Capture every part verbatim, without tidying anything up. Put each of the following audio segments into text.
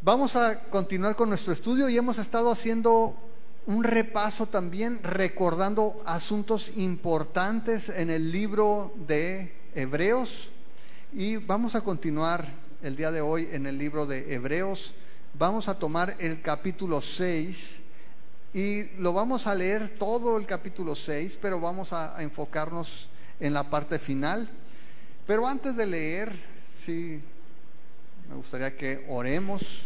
Vamos a continuar con nuestro estudio y hemos estado haciendo un repaso también, recordando asuntos importantes en el libro de Hebreos, y vamos a continuar el día de hoy en el libro de Hebreos. Vamos a tomar el capítulo seis y lo vamos a leer todo el capítulo seis, pero vamos a, a enfocarnos en la parte final. Pero antes de leer, sí, me gustaría que oremos.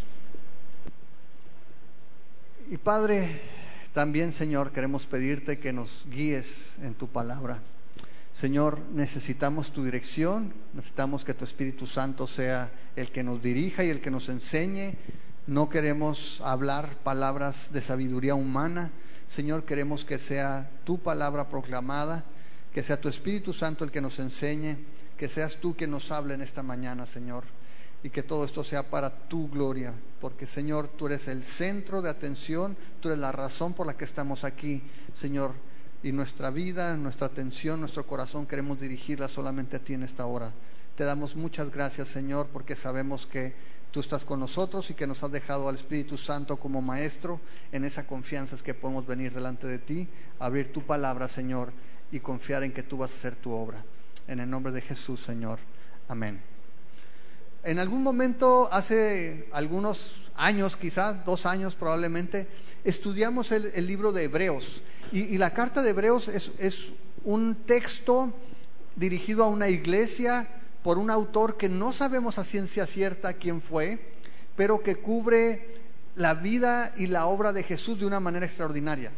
Y Padre, también, Señor, queremos pedirte que nos guíes en tu palabra. Señor, necesitamos tu dirección, necesitamos que tu Espíritu Santo sea el que nos dirija y el que nos enseñe. No queremos hablar palabras de sabiduría humana. Señor, queremos que sea tu palabra proclamada, que sea tu Espíritu Santo el que nos enseñe, que seas tú quien nos hable en esta mañana, Señor. Y que todo esto sea para tu gloria, porque Señor, tú eres el centro de atención, tú eres la razón por la que estamos aquí, Señor, y nuestra vida, nuestra atención, nuestro corazón queremos dirigirla solamente a ti en esta hora. Te damos muchas gracias, Señor, porque sabemos que tú estás con nosotros y que nos has dejado al Espíritu Santo como maestro. En esa confianza es que podemos venir delante de ti, abrir tu palabra, Señor, y confiar en que tú vas a hacer tu obra. En el nombre de Jesús, Señor. Amén. En algún momento, hace algunos años, quizás dos años probablemente, estudiamos el, el libro de Hebreos. Y, y la carta de Hebreos es, es un texto dirigido a una iglesia por un autor que no sabemos a ciencia cierta quién fue, pero que cubre la vida y la obra de Jesús de una manera extraordinaria.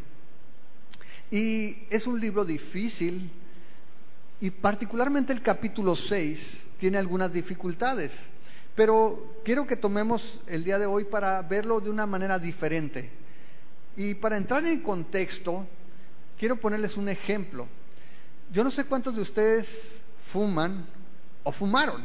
Y es un libro difícil, y particularmente el capítulo seis tiene algunas dificultades, pero quiero que tomemos el día de hoy para verlo de una manera diferente. Y para entrar en contexto, quiero ponerles un ejemplo. Yo no sé cuántos de ustedes fuman o fumaron,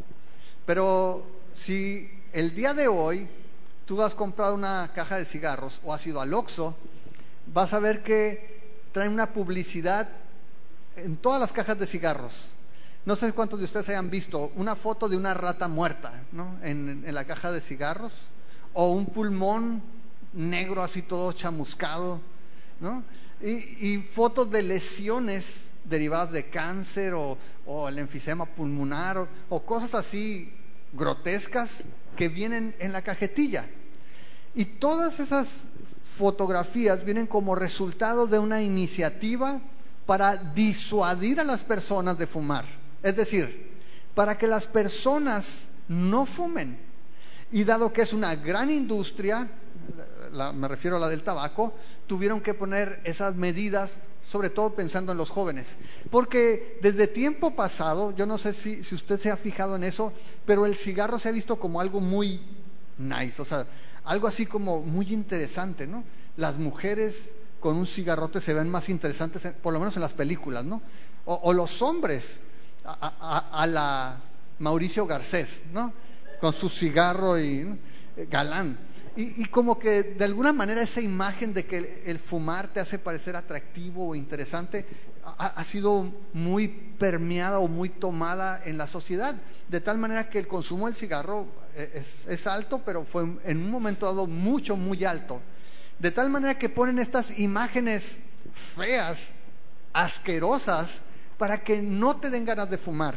pero si el día de hoy tú has comprado una caja de cigarros o has ido al Oxxo, vas a ver que traen una publicidad en todas las cajas de cigarros. No sé cuántos de ustedes hayan visto una foto de una rata muerta, ¿no? en, en la caja de cigarros, o un pulmón negro así todo chamuscado, ¿no? y, y fotos de lesiones derivadas de cáncer o, o el enfisema pulmonar o, o cosas así grotescas que vienen en la cajetilla. Y todas esas fotografías vienen como resultado de una iniciativa para disuadir a las personas de fumar. Es decir, para que las personas no fumen. Y dado que es una gran industria, la, me refiero a la del tabaco, tuvieron que poner esas medidas, sobre todo pensando en los jóvenes. Porque desde tiempo pasado, yo no sé si, si usted se ha fijado en eso, pero el cigarro se ha visto como algo muy nice, o sea, algo así como muy interesante, ¿no? Las mujeres con un cigarrote se ven más interesantes, por lo menos en las películas, ¿no? O, o los hombres a, a, a la Mauricio Garcés, ¿no? Con su cigarro y ¿no? galán. Y, y como que de alguna manera esa imagen de que el, el fumar te hace parecer atractivo o interesante ha, ha sido muy permeada o muy tomada en la sociedad, de tal manera que el consumo del cigarro es, es alto, pero fue en un momento dado mucho, muy alto. De tal manera que ponen estas imágenes feas, asquerosas, para que no te den ganas de fumar.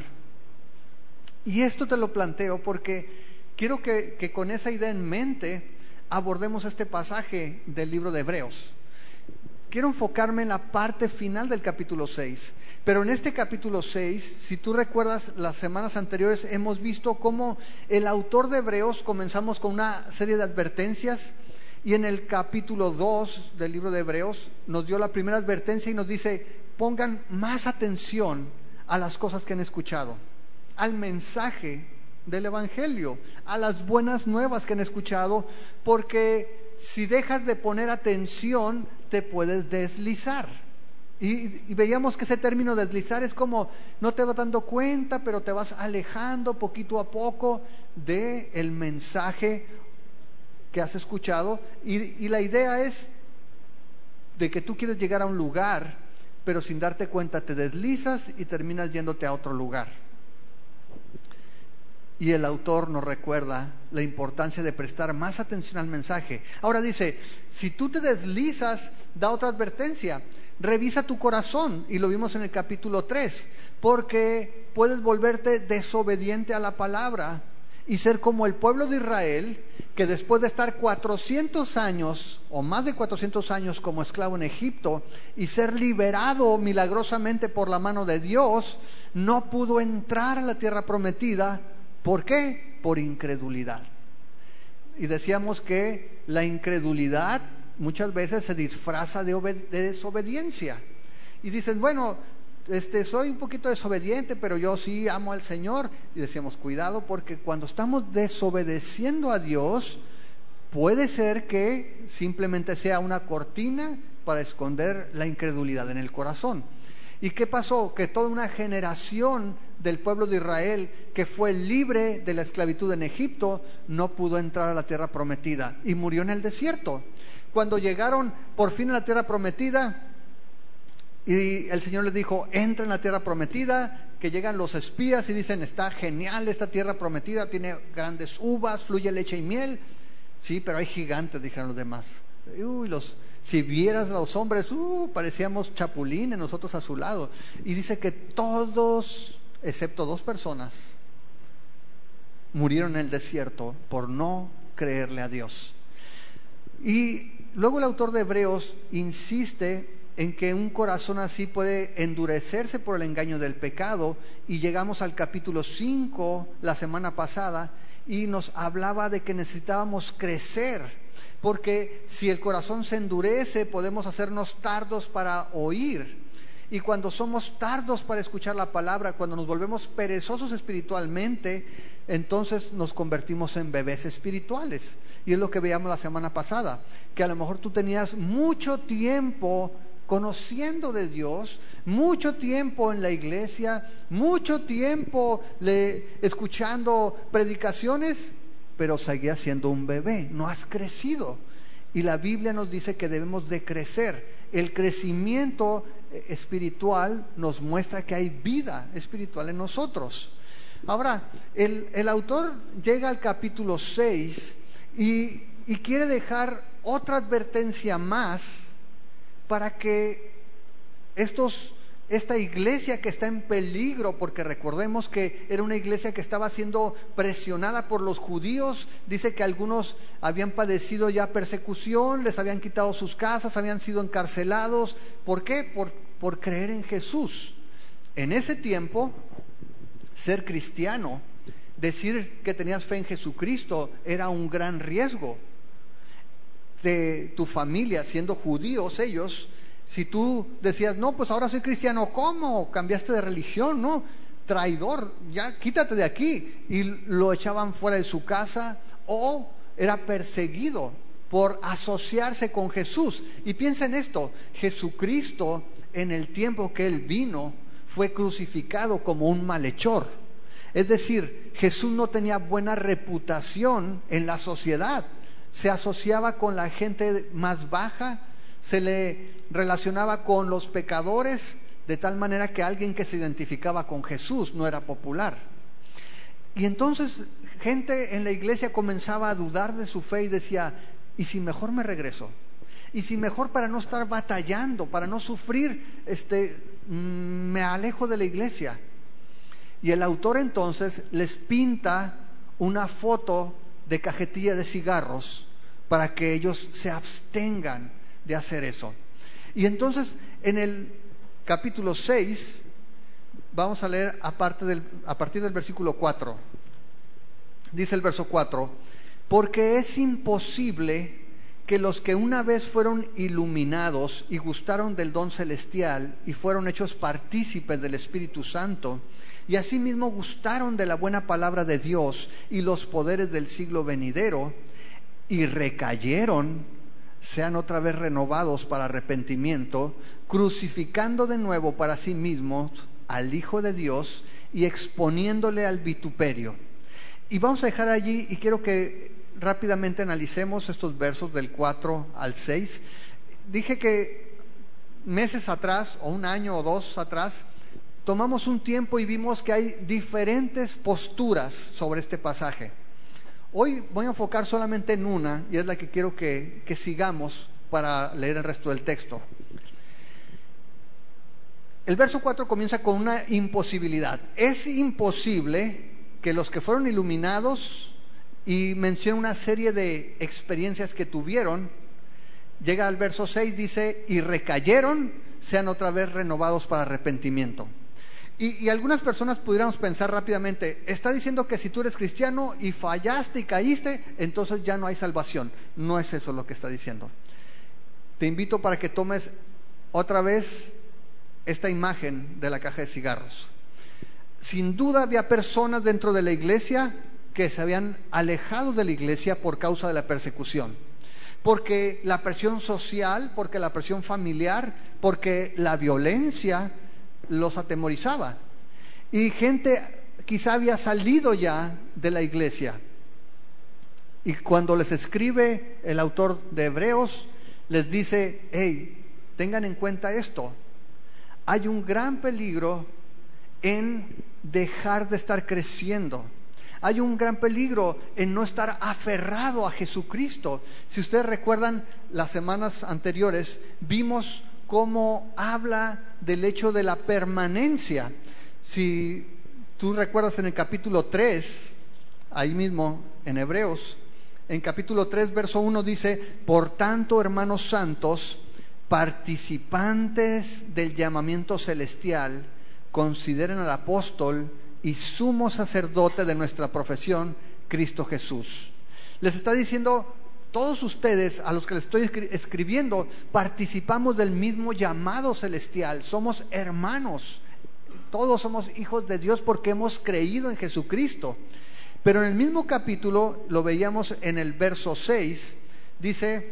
Y esto te lo planteo porque quiero que, que con esa idea en mente abordemos este pasaje del libro de Hebreos. Quiero enfocarme en la parte final del capítulo seis, pero en este capítulo seis, si tú recuerdas las semanas anteriores, hemos visto cómo el autor de Hebreos comenzamos con una serie de advertencias. Y en el capítulo dos del libro de Hebreos nos dio la primera advertencia y nos dice: pongan más atención a las cosas que han escuchado, al mensaje del Evangelio, a las buenas nuevas que han escuchado, porque si dejas de poner atención te puedes deslizar. Y, y veíamos que ese término deslizar es como no te vas dando cuenta, pero te vas alejando poquito a poco del mensaje que has escuchado, y, y la idea es de que tú quieres llegar a un lugar, pero sin darte cuenta te deslizas y terminas yéndote a otro lugar. Y el autor nos recuerda la importancia de prestar más atención al mensaje. Ahora dice, si tú te deslizas, da otra advertencia. Revisa tu corazón, y lo vimos en el capítulo tres, porque puedes volverte desobediente a la palabra y ser como el pueblo de Israel, que después de estar cuatrocientos años o más de cuatrocientos años como esclavo en Egipto y ser liberado milagrosamente por la mano de Dios, no pudo entrar a la tierra prometida. ¿Por qué? Por incredulidad. Y decíamos que la incredulidad muchas veces se disfraza de, obed- de desobediencia. Y dicen, bueno, este, soy un poquito desobediente, pero yo sí amo al Señor. Y decíamos, cuidado, porque cuando estamos desobedeciendo a Dios, puede ser que simplemente sea una cortina para esconder la incredulidad en el corazón. ¿Y qué pasó? Que toda una generación del pueblo de Israel que fue libre de la esclavitud en Egipto no pudo entrar a la tierra prometida y murió en el desierto. Cuando llegaron por fin a la tierra prometida y el Señor les dijo, entra en la tierra prometida, que llegan los espías y dicen, está genial esta tierra prometida, tiene grandes uvas, fluye leche y miel. Sí, pero hay gigantes, dijeron los demás. Uy, los... Si vieras a los hombres, uh, parecíamos chapulines nosotros a su lado. Y dice que todos, excepto dos personas, murieron en el desierto por no creerle a Dios. Y luego el autor de Hebreos insiste en que un corazón así puede endurecerse por el engaño del pecado, y llegamos al capítulo cinco la semana pasada y nos hablaba de que necesitábamos crecer. Porque si el corazón se endurece, podemos hacernos tardos para oír. Y cuando somos tardos para escuchar la palabra, cuando nos volvemos perezosos espiritualmente, entonces nos convertimos en bebés espirituales. Y es lo que veíamos la semana pasada, que a lo mejor tú tenías mucho tiempo conociendo de Dios, mucho tiempo en la iglesia, mucho tiempo le, escuchando predicaciones, pero seguías siendo un bebé, no has crecido. Y la Biblia nos dice que debemos de crecer. El crecimiento espiritual nos muestra que hay vida espiritual en nosotros. Ahora, el, el autor llega al capítulo seis y, y quiere dejar otra advertencia más para que estos... esta iglesia que está en peligro, porque recordemos que era una iglesia que estaba siendo presionada por los judíos. Dice que algunos habían padecido ya persecución, les habían quitado sus casas, habían sido encarcelados. ¿Por qué? Por, por creer en Jesús. En ese tiempo, ser cristiano, decir que tenías fe en Jesucristo, era un gran riesgo. De tu familia, siendo judíos ellos, si tú decías, no, pues ahora soy cristiano, ¿cómo? Cambiaste de religión, ¿no? Traidor, ya quítate de aquí. Y lo echaban fuera de su casa, o era perseguido por asociarse con Jesús. Y piensa en esto, Jesucristo en el tiempo que Él vino fue crucificado como un malhechor. Es decir, Jesús no tenía buena reputación en la sociedad. Se asociaba con la gente más baja, se le relacionaba con los pecadores, de tal manera que alguien que se identificaba con Jesús no era popular. Y entonces gente en la iglesia comenzaba a dudar de su fe y decía, ¿y si mejor me regreso? ¿Y si mejor, para no estar batallando, para no sufrir, este, me alejo de la iglesia? Y el autor entonces les pinta una foto de cajetilla de cigarros para que ellos se abstengan de hacer eso. Y entonces en el capítulo seis vamos a leer aparte del, a partir del versículo cuatro. Dice el verso cuatro: porque es imposible que los que una vez fueron iluminados y gustaron del don celestial y fueron hechos partícipes del Espíritu Santo, y asimismo gustaron de la buena palabra de Dios y los poderes del siglo venidero, y recayeron, sean otra vez renovados para arrepentimiento, crucificando de nuevo para sí mismos al Hijo de Dios y exponiéndole al vituperio. Y vamos a dejar allí, y quiero que rápidamente analicemos estos versos del cuatro al seis. Dije que meses atrás, o un año o dos atrás, tomamos un tiempo y vimos que hay diferentes posturas sobre este pasaje. Hoy voy a enfocar solamente en una, y es la que quiero que, que sigamos para leer el resto del texto. El verso cuatro comienza con una imposibilidad. Es imposible que los que fueron iluminados, y menciona una serie de experiencias que tuvieron. Llega al verso seis, dice, y recayeron, sean otra vez renovados para arrepentimiento. Y, y algunas personas pudiéramos pensar rápidamente, está diciendo que si tú eres cristiano y fallaste y caíste, entonces ya no hay salvación. No es eso lo que está diciendo. Te invito para que tomes otra vez esta imagen de la caja de cigarros. Sin duda había personas dentro de la iglesia que se habían alejado de la iglesia por causa de la persecución, porque la presión social, porque la presión familiar, porque la violencia los atemorizaba, y gente quizá había salido ya de la iglesia. Y cuando les escribe el autor de Hebreos, les dice, hey, tengan en cuenta esto, hay un gran peligro en dejar de estar creciendo. Hay un gran peligro en no estar aferrado a Jesucristo. Si ustedes recuerdan, las semanas anteriores vimos cómo habla del hecho de la permanencia. Si tú recuerdas en el capítulo tres, ahí mismo en Hebreos, en capítulo tres, verso uno dice, por tanto, hermanos santos, participantes del llamamiento celestial, consideren al apóstol y sumo sacerdote de nuestra profesión, Cristo Jesús. Les está diciendo, todos ustedes a los que les estoy escribiendo, participamos del mismo llamado celestial, somos hermanos, todos somos hijos de Dios porque hemos creído en Jesucristo. Pero en el mismo capítulo, lo veíamos en el verso seis, dice,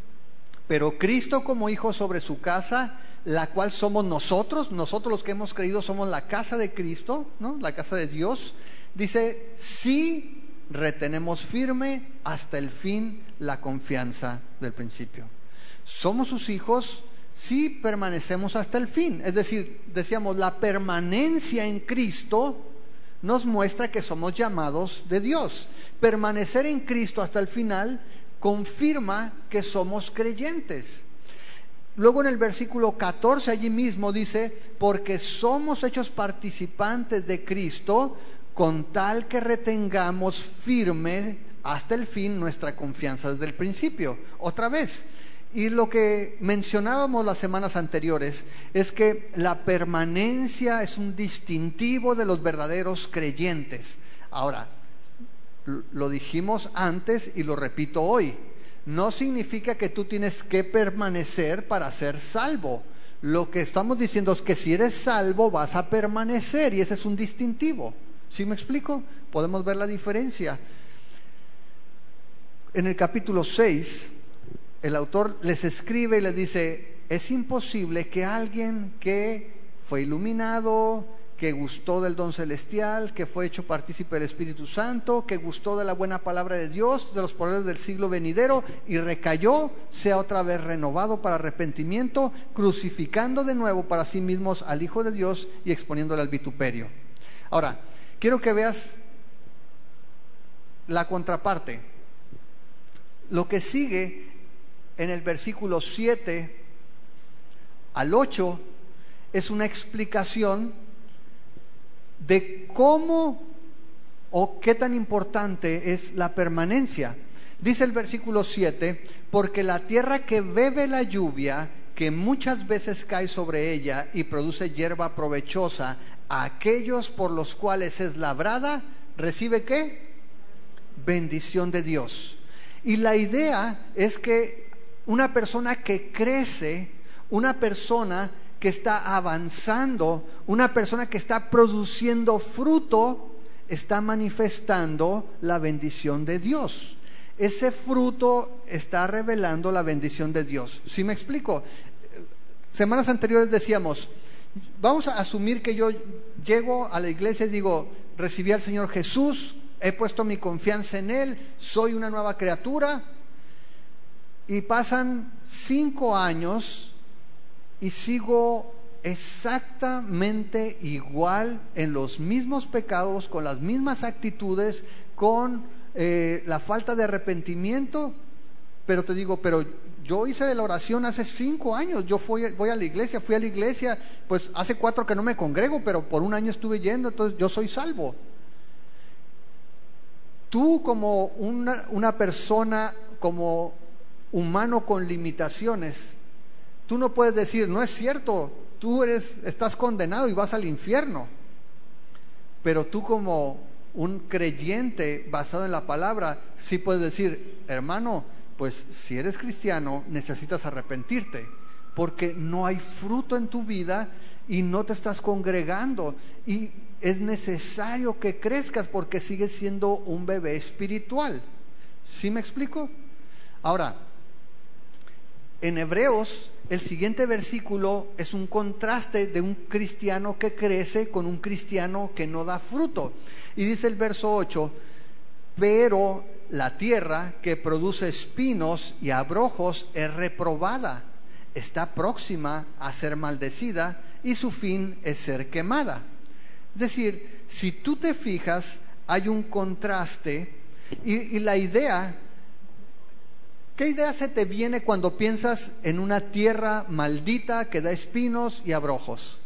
pero Cristo como hijo sobre su casa, la cual somos nosotros, nosotros los que hemos creído somos la casa de Cristo, ¿no? La casa de Dios. Dice, sí retenemos firme hasta el fin la confianza del principio. Somos sus hijos, sí permanecemos hasta el fin. Es decir, decíamos, la permanencia en Cristo nos muestra que somos llamados de Dios. Permanecer en Cristo hasta el final confirma que somos creyentes. Luego en el versículo catorce allí mismo dice, porque somos hechos participantes de Cristo, con tal que retengamos firme hasta el fin nuestra confianza desde el principio. Otra vez, y lo que mencionábamos las semanas anteriores es que la permanencia es un distintivo de los verdaderos creyentes. Ahora, lo dijimos antes y lo repito hoy, no significa que tú tienes que permanecer para ser salvo. Lo que estamos diciendo es que si eres salvo vas a permanecer, y ese es un distintivo. ¿Sí me explico? Podemos ver la diferencia. En el capítulo seis, el autor les escribe y les dice, es imposible que alguien que fue iluminado, que gustó del don celestial, que fue hecho partícipe del Espíritu Santo, que gustó de la buena palabra de Dios, de los poderes del siglo venidero, y recayó, sea otra vez renovado para arrepentimiento, crucificando de nuevo para sí mismos al Hijo de Dios y exponiéndole al vituperio. Ahora, quiero que veas la contraparte. Lo que sigue en el versículo siete al ocho es una explicación de cómo o qué tan importante es la permanencia. Dice el versículo siete, porque la tierra que bebe la lluvia, que muchas veces cae sobre ella y produce hierba provechosa, a aquellos por los cuales es labrada, ¿recibe qué? Bendición de Dios. Y la idea es que una persona que crece, una persona que está avanzando, una persona que está produciendo fruto, está manifestando la bendición de Dios. Ese fruto está revelando la bendición de Dios. ¿Sí me explico? Semanas anteriores decíamos, vamos a asumir que yo llego a la iglesia y digo, recibí al Señor Jesús, he puesto mi confianza en Él, soy una nueva criatura, y pasan cinco años y sigo exactamente igual en los mismos pecados, con las mismas actitudes, con eh, la falta de arrepentimiento. Pero te digo, pero yo hice la oración hace cinco años, yo fui, voy a la iglesia, fui a la iglesia, pues hace cuatro que no me congrego, pero por un año estuve yendo, entonces yo soy salvo. Tú como una, una persona, como humano con limitaciones, tú no puedes decir, no es cierto, tú eres, estás condenado y vas al infierno. Pero tú como un creyente basado en la palabra, sí puedes decir, hermano, pues si eres cristiano necesitas arrepentirte, porque no hay fruto en tu vida y no te estás congregando, y es necesario que crezcas porque sigues siendo un bebé espiritual. ¿Sí me explico? Ahora, en Hebreos, el siguiente versículo es un contraste de un cristiano que crece con un cristiano que no da fruto. Y dice el verso ocho, pero la tierra que produce espinos y abrojos es reprobada, está próxima a ser maldecida y su fin es ser quemada. Es decir, si tú te fijas, hay un contraste y, y la idea... ¿Qué idea se te viene cuando piensas en una tierra maldita que da espinos y abrojos?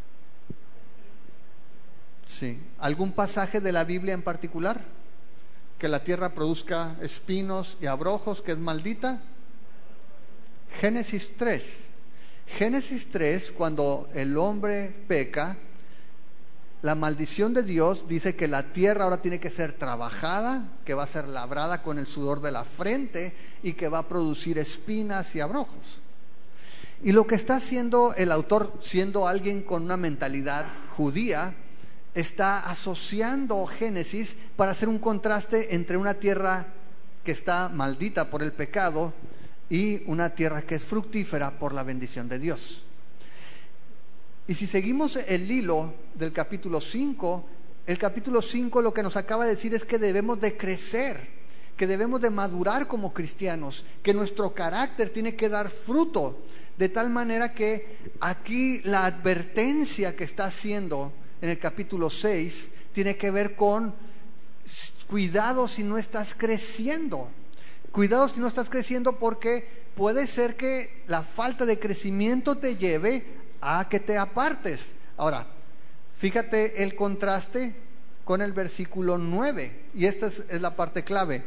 Sí. ¿Algún pasaje de la Biblia en particular? Que la tierra produzca espinos y abrojos, que es maldita. Génesis tres. Génesis tres, cuando el hombre peca, la maldición de Dios dice que la tierra ahora tiene que ser trabajada, que va a ser labrada con el sudor de la frente y que va a producir espinas y abrojos. Y lo que está haciendo el autor, siendo alguien con una mentalidad judía, está asociando Génesis para hacer un contraste entre una tierra que está maldita por el pecado y una tierra que es fructífera por la bendición de Dios. Y si seguimos el hilo del capítulo cinco, el capítulo cinco lo que nos acaba de decir es que debemos de crecer, que debemos de madurar como cristianos, que nuestro carácter tiene que dar fruto, de tal manera que aquí la advertencia que está haciendo en el capítulo seis tiene que ver con cuidado si no estás creciendo. Cuidado si no estás creciendo, porque puede ser que la falta de crecimiento te lleve a que te apartes. Ahora, fíjate el contraste con el versículo nueve, y esta es, es la parte clave.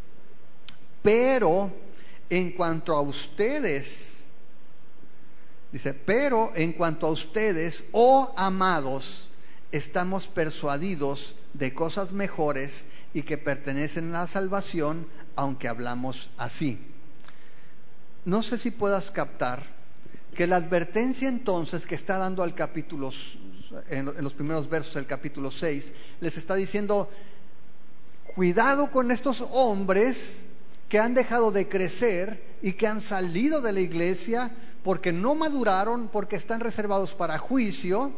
Pero en cuanto a ustedes, dice, pero en cuanto a ustedes, oh amados, estamos persuadidos de cosas mejores y que pertenecen a la salvación, aunque hablamos así. No sé si puedas captar que la advertencia entonces que está dando al capítulo, en los primeros versos del capítulo seis, les está diciendo, cuidado con estos hombres que han dejado de crecer y que han salido de la iglesia porque no maduraron, porque están reservados para juicio.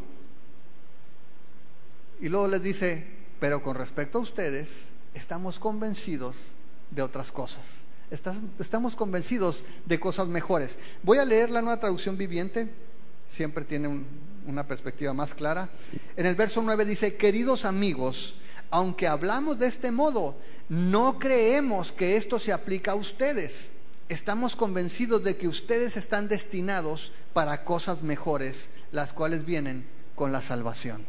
Y luego les dice, pero con respecto a ustedes, estamos convencidos de otras cosas. Estamos convencidos de cosas mejores. Voy a leer la Nueva Traducción Viviente, siempre tiene un, una perspectiva más clara. En el verso nueve dice, queridos amigos, aunque hablamos de este modo, no creemos que esto se aplica a ustedes. Estamos convencidos de que ustedes están destinados para cosas mejores, las cuales vienen con la salvación.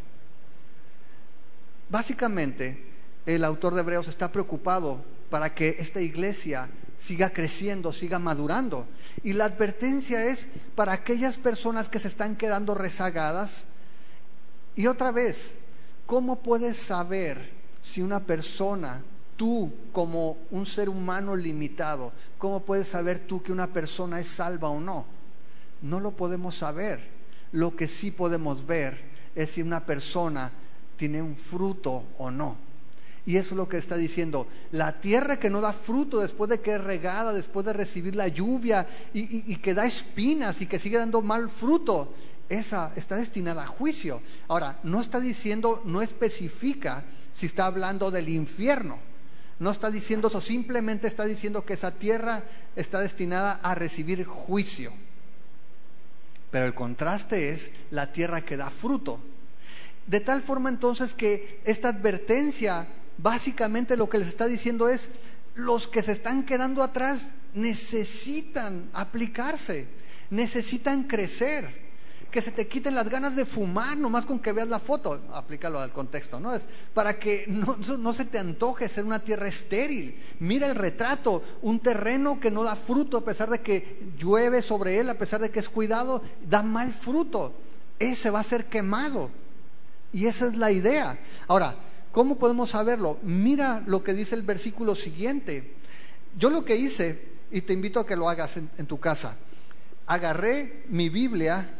Básicamente, el autor de Hebreos está preocupado para que esta iglesia siga creciendo, siga madurando. Y la advertencia es para aquellas personas que se están quedando rezagadas. Y otra vez, ¿cómo puedes saber si una persona, tú como un ser humano limitado, cómo puedes saber tú que una persona es salva o no? No lo podemos saber. Lo que sí podemos ver es si una persona tiene un fruto o no. Y eso es lo que está diciendo. La tierra que no da fruto después de que es regada, después de recibir la lluvia y, y, y que da espinas y que sigue dando mal fruto, esa está destinada a juicio. Ahora, no está diciendo, no especifica si está hablando del infierno. No está diciendo eso, simplemente está diciendo que esa tierra está destinada a recibir juicio. pero el contraste es la tierra que da fruto. De tal forma entonces que esta advertencia, básicamente lo que les está diciendo es, los que se están quedando atrás necesitan aplicarse, necesitan crecer, que se te quiten las ganas de fumar nomás con que veas la foto, aplícalo al contexto, ¿no? Es para que no, no se te antoje ser una tierra estéril. Mira el retrato, un terreno que no da fruto a pesar de que llueve sobre él, a pesar de que es cuidado, da mal fruto, ese va a ser quemado, y esa es la idea. Ahora, ¿cómo podemos saberlo? Mira lo que dice el versículo siguiente. Yo lo que hice, y te invito a que lo hagas en, en tu casa, agarré mi Biblia.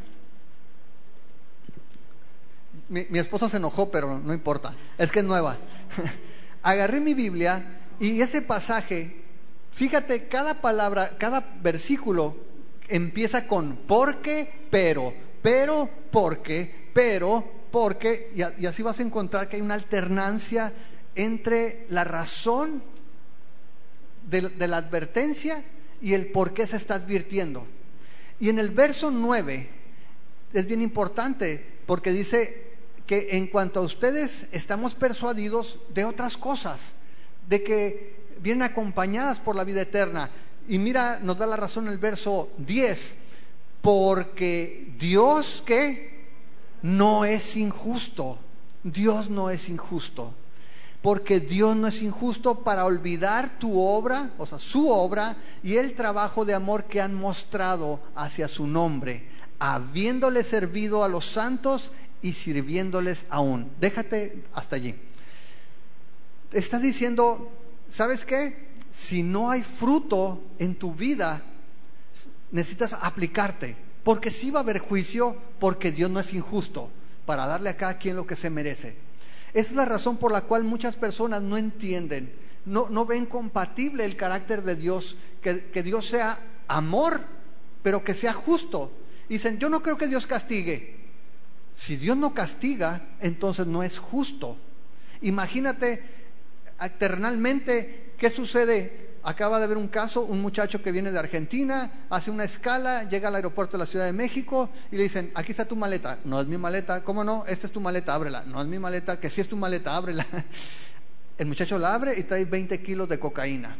Mi, mi esposa se enojó, pero no importa, es que es nueva. Agarré mi Biblia y ese pasaje, fíjate, cada palabra, cada versículo empieza con porque, pero, pero, porque, pero, porque, y, a, y así vas a encontrar que hay una alternancia entre la razón de, de la advertencia y el por qué se está advirtiendo. Y en el verso nueve es bien importante porque dice que en cuanto a ustedes estamos persuadidos de otras cosas, de que vienen acompañadas por la vida eterna. Y mira, nos da la razón el verso diez, porque Dios, ¿qué? No es injusto. Dios no es injusto. Porque Dios no es injusto para olvidar tu obra, o sea, su obra y el trabajo de amor que han mostrado hacia su nombre, habiéndole servido a los santos y sirviéndoles aún. Déjate hasta allí. Estás diciendo, ¿sabes qué? Si no hay fruto en tu vida, necesitas aplicarte, porque sí va a haber juicio, porque Dios no es injusto para darle a cada quien lo que se merece. Esa es la razón por la cual muchas personas no entienden, no, no ven compatible el carácter de Dios, que, que Dios sea amor, pero que sea justo. Dicen, yo no creo que Dios castigue. Si Dios no castiga, entonces no es justo. Imagínate terrenalmente qué sucede. Acaba de haber un caso, un muchacho que viene de Argentina, hace una escala, llega al aeropuerto de la Ciudad de México y le dicen, aquí está tu maleta. No es mi maleta. ¿Cómo no? Esta es tu maleta, ábrela. No es mi maleta. Que sí es tu maleta, ábrela. El muchacho la abre y trae veinte kilos de cocaína.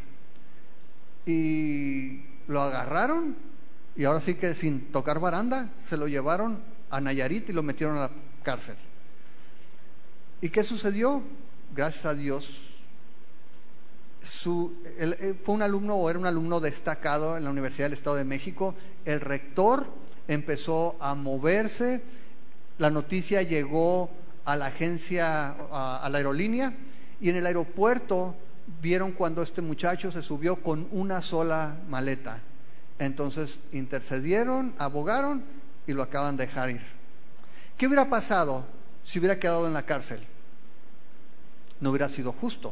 Y lo agarraron y ahora sí que sin tocar baranda se lo llevaron a Nayarit y lo metieron a la cárcel. ¿Y qué sucedió? Gracias a Dios, su, él, él fue un alumno o era un alumno destacado en la Universidad del Estado de México. El rector empezó a moverse, la noticia llegó a la agencia, a, a la aerolínea, y en el aeropuerto vieron cuando este muchacho se subió con una sola maleta. Entonces intercedieron, abogaron y lo acaban de dejar ir. ¿Qué hubiera pasado si hubiera quedado en la cárcel? No hubiera sido justo.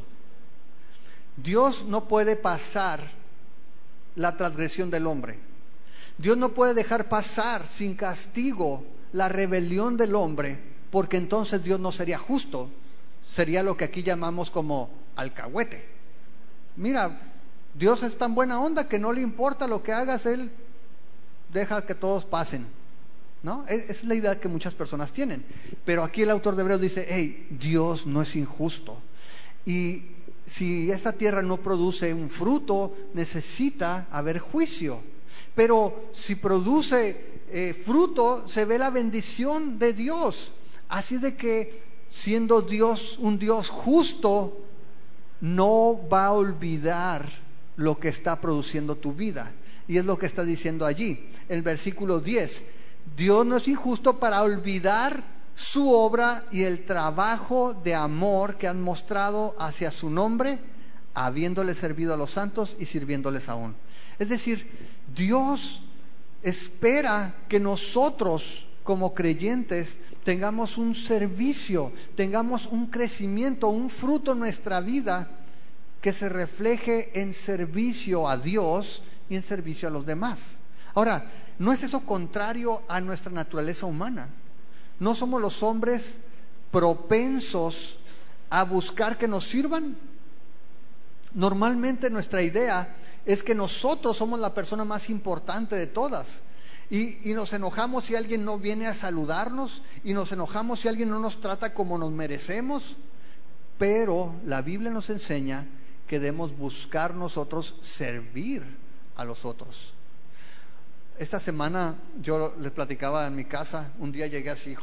Dios no puede pasar la transgresión del hombre. Dios no puede dejar pasar sin castigo la rebelión del hombre, porque entonces Dios no sería justo. Sería lo que aquí llamamos como alcahuete. Mira, Dios es tan buena onda que no le importa lo que hagas, Él deja que todos pasen, ¿no? Esa es la idea que muchas personas tienen. Pero aquí el autor de Hebreos dice, hey, Dios no es injusto. Y si esta tierra no produce un fruto, necesita haber juicio. Pero si produce eh, fruto, se ve la bendición de Dios. Así de que, siendo Dios un Dios justo, no va a olvidar lo que está produciendo tu vida. Y es lo que está diciendo allí, el versículo diez. Dios no es injusto para olvidar su obra y el trabajo de amor que han mostrado hacia su nombre, habiéndole servido a los santos y sirviéndoles aún. Es decir, Dios espera que nosotros como creyentes tengamos un servicio, tengamos un crecimiento, un fruto en nuestra vida que se refleje en servicio a Dios y en servicio a los demás. Ahora, ¿no es eso contrario a nuestra naturaleza humana? ¿No somos los hombres propensos a buscar que nos sirvan? Normalmente nuestra idea es que nosotros somos la persona más importante de todas. Y, y nos enojamos si alguien no viene a saludarnos, y nos enojamos si alguien no nos trata como nos merecemos. Pero la Biblia nos enseña que debemos buscar nosotros servir a los otros. Esta semana yo les platicaba en mi casa, un día llegué así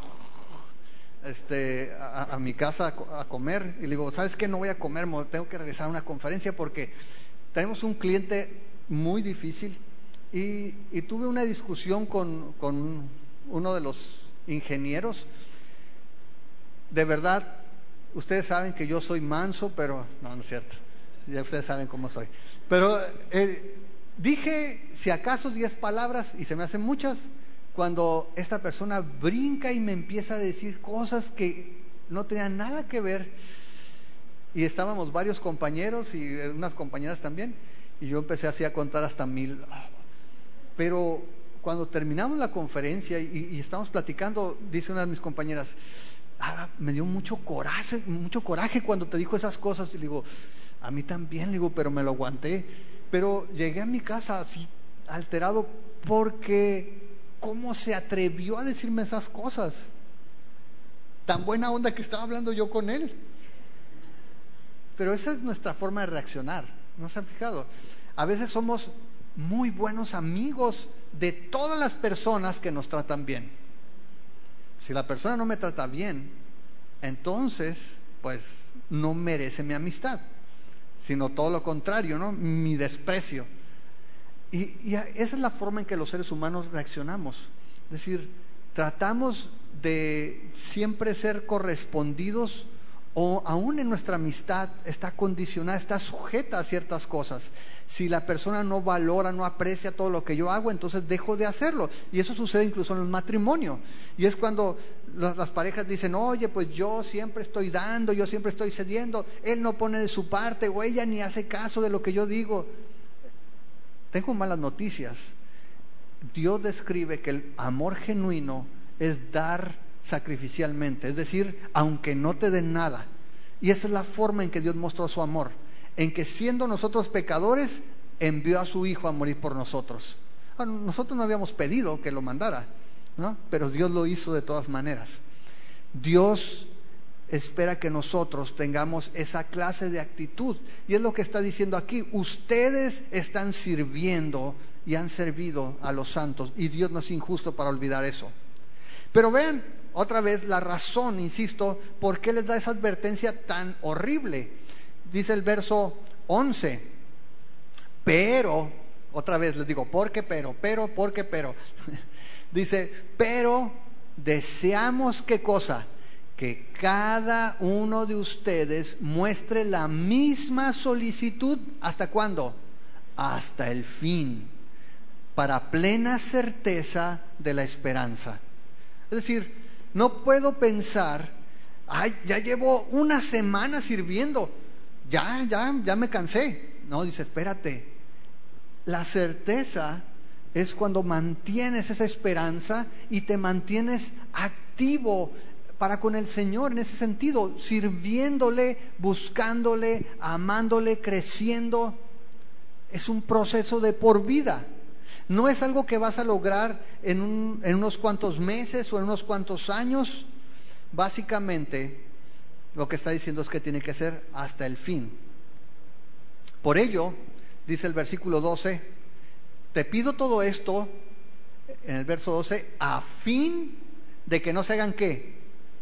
este, a, a mi casa a, a comer, y le digo, ¿sabes qué? No voy a comer, tengo que regresar a una conferencia porque tenemos un cliente muy difícil. Y, y tuve una discusión con, con uno de los ingenieros. De verdad, ustedes saben que yo soy manso, pero no, no es cierto, ya ustedes saben cómo soy. Pero eh, dije, si acaso diez palabras, y se me hacen muchas, cuando esta persona brinca y me empieza a decir cosas que no tenían nada que ver. Y estábamos varios compañeros y unas compañeras también, y yo empecé así a contar hasta mil. Pero cuando terminamos la conferencia y, y estamos platicando, dice una de mis compañeras, ah, me dio mucho coraje, mucho coraje cuando te dijo esas cosas. Y le digo, a mí también, le digo, pero me lo aguanté. Pero llegué a mi casa así alterado porque ¿cómo se atrevió a decirme esas cosas? Tan buena onda que estaba hablando yo con él. Pero esa es nuestra forma de reaccionar, ¿no se han fijado? A veces somos muy buenos amigos de todas las personas que nos tratan bien. Si la persona no me trata bien, entonces pues no merece mi amistad, sino todo lo contrario, ¿no? Mi desprecio. Y, y esa es la forma en que los seres humanos reaccionamos. Es decir, tratamos de siempre ser correspondidos, o aún en nuestra amistad está condicionada, está sujeta a ciertas cosas. Si la persona no valora, no aprecia todo lo que yo hago, entonces dejo de hacerlo. Y eso sucede incluso en el matrimonio. Y es cuando las parejas dicen, oye, pues yo siempre estoy dando, yo siempre estoy cediendo, él no pone de su parte, o ella ni hace caso de lo que yo digo. Tengo malas noticias. Dios describe que el amor genuino es dar sacrificialmente, es decir, aunque no te den nada. Y esa es la forma en que Dios mostró su amor, en que siendo nosotros pecadores, envió a su Hijo a morir por nosotros. Nosotros no habíamos pedido que lo mandara, ¿no? Pero Dios lo hizo de todas maneras. Dios espera que nosotros tengamos esa clase de actitud, y es lo que está diciendo aquí. Ustedes están sirviendo y han servido a los santos, y Dios no es injusto para olvidar eso. Pero vean otra vez la razón, insisto, por qué les da esa advertencia tan horrible. Dice el verso once, pero, otra vez les digo, ¿por qué pero? Pero, ¿por qué pero? Dice, pero deseamos, ¿qué cosa? Que cada uno de ustedes muestre la misma solicitud. ¿Hasta cuándo? Hasta el fin, para plena certeza de la esperanza. Es decir, no puedo pensar, ay, ya llevo una semana sirviendo, ya, ya, ya me cansé. No, dice, espérate. La certeza es cuando mantienes esa esperanza y te mantienes activo para con el Señor en ese sentido, sirviéndole, buscándole, amándole, creciendo. Es un proceso de por vida. No es algo que vas a lograr en, un, en unos cuantos meses o en unos cuantos años. Básicamente, lo que está diciendo es que tiene que ser hasta el fin. Por ello, dice el versículo doce, te pido todo esto, en el verso doce, a fin de que no se hagan ¿qué?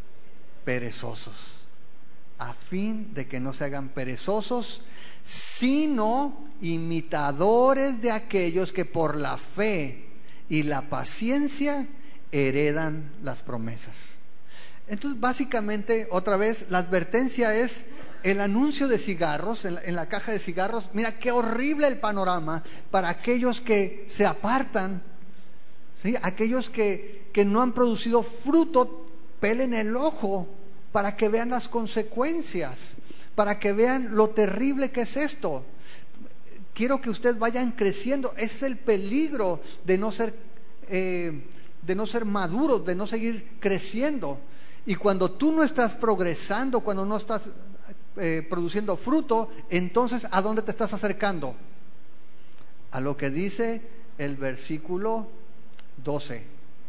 Perezosos. A fin de que no se hagan perezosos, sino imitadores de aquellos que por la fe y la paciencia heredan las promesas. Entonces, básicamente, otra vez, la advertencia es el anuncio de cigarros en la, en la caja de cigarros. Mira qué horrible el panorama para aquellos que se apartan, ¿sí? Aquellos que, que no han producido fruto, pelen el ojo para que vean las consecuencias, para que vean lo terrible que es esto. Quiero que ustedes vayan creciendo. Ese es el peligro de no ser eh, de no ser maduros, de no seguir creciendo. Y cuando tú no estás progresando, cuando no estás eh, produciendo fruto, entonces ¿a dónde te estás acercando? A lo que dice el versículo doce.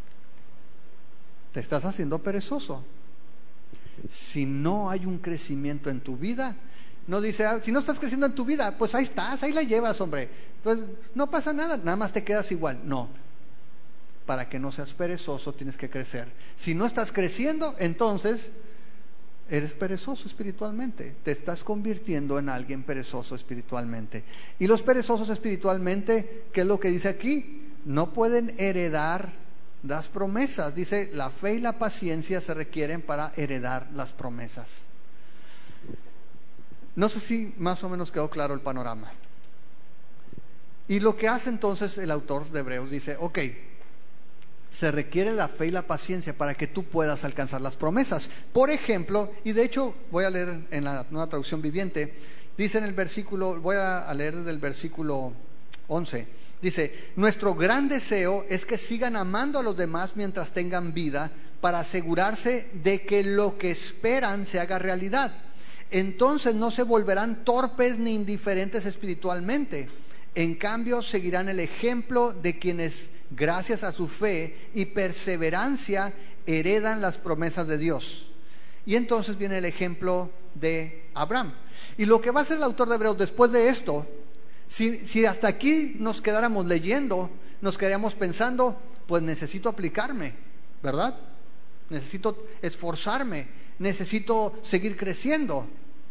Te estás haciendo perezoso. Si no hay un crecimiento en tu vida, no dice, ah, si no estás creciendo en tu vida, pues ahí estás, ahí la llevas, hombre. Pues no pasa nada, nada más te quedas igual. No. Para que no seas perezoso tienes que crecer. Si no estás creciendo, entonces eres perezoso espiritualmente. Te estás convirtiendo en alguien perezoso espiritualmente. Y los perezosos espiritualmente, ¿qué es lo que dice aquí? No pueden heredar las promesas. Dice, la fe y la paciencia se requieren para heredar las promesas. No sé si más o menos quedó claro el panorama. Y lo que hace entonces el autor de Hebreos dice, ok, se requiere la fe y la paciencia para que tú puedas alcanzar las promesas. Por ejemplo, y de hecho voy a leer en la nueva traducción viviente, dice en el versículo, voy a leer desde el versículo once, dice, nuestro gran deseo es que sigan amando a los demás mientras tengan vida, para asegurarse de que lo que esperan se haga realidad. Entonces no se volverán torpes ni indiferentes espiritualmente. En cambio, seguirán el ejemplo de quienes, gracias a su fe y perseverancia, heredan las promesas de Dios. Y entonces viene el ejemplo de Abraham. Y lo que va a hacer el autor de Hebreos después de esto, si, si hasta aquí nos quedáramos leyendo, nos quedaríamos pensando, pues necesito aplicarme, ¿verdad? Necesito esforzarme, necesito seguir creciendo.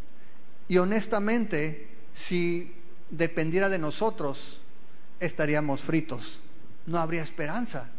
Y honestamente, si dependiera de nosotros, estaríamos fritos. No habría esperanza.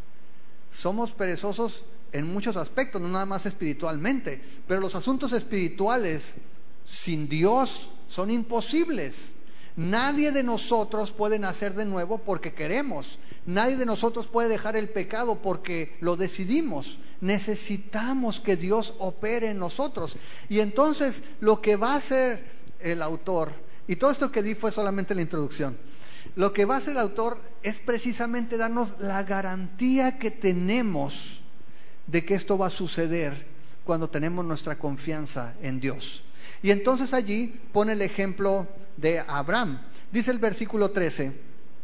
Somos perezosos en muchos aspectos, no nada más espiritualmente, pero los asuntos espirituales sin Dios son imposibles. Nadie de nosotros puede nacer de nuevo porque queremos. Nadie de nosotros puede dejar el pecado porque lo decidimos. Necesitamos que Dios opere en nosotros. Y entonces lo que va a hacer el autor, y todo esto que di fue solamente la introducción, lo que va a hacer el autor es precisamente darnos la garantía que tenemos de que esto va a suceder cuando tenemos nuestra confianza en Dios. Y entonces allí pone el ejemplo de Abraham. Dice el versículo trece,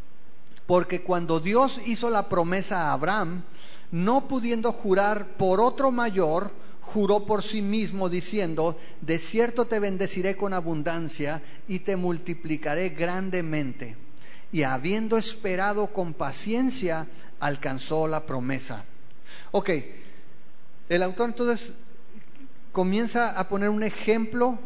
porque cuando Dios hizo la promesa a Abraham, no pudiendo jurar por otro mayor, juró por sí mismo diciendo, de cierto te bendeciré con abundancia y te multiplicaré grandemente. Y habiendo esperado con paciencia, alcanzó la promesa. Ok, el autor entonces comienza a poner un ejemplo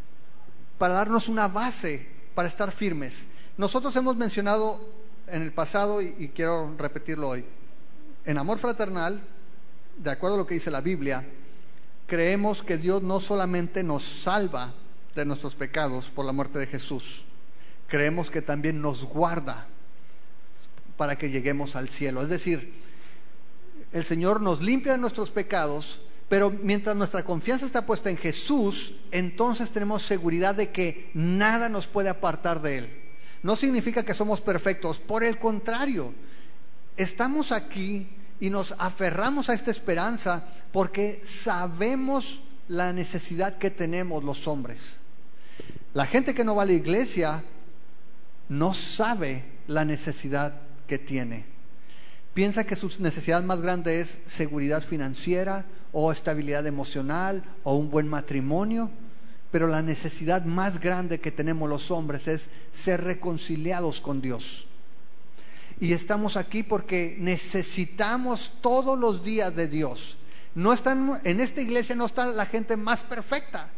para darnos una base para estar firmes. Nosotros hemos mencionado en el pasado, y, y quiero repetirlo hoy, en amor fraternal, de acuerdo a lo que dice la Biblia, creemos que Dios no solamente nos salva de nuestros pecados por la muerte de Jesús, creemos que también nos guarda para que lleguemos al cielo. Es decir, el Señor nos limpia de nuestros pecados, pero mientras nuestra confianza está puesta en Jesús, entonces tenemos seguridad de que nada nos puede apartar de Él. No significa que somos perfectos, por el contrario, estamos aquí y nos aferramos a esta esperanza porque sabemos la necesidad que tenemos los hombres. La gente que no va a la iglesia no sabe la necesidad que tiene. Piensa que su necesidad más grande es seguridad financiera o estabilidad emocional o un buen matrimonio, pero la necesidad más grande que tenemos los hombres es ser reconciliados con Dios. Y estamos aquí porque necesitamos todos los días de Dios. No están, en esta iglesia no está la gente más perfecta.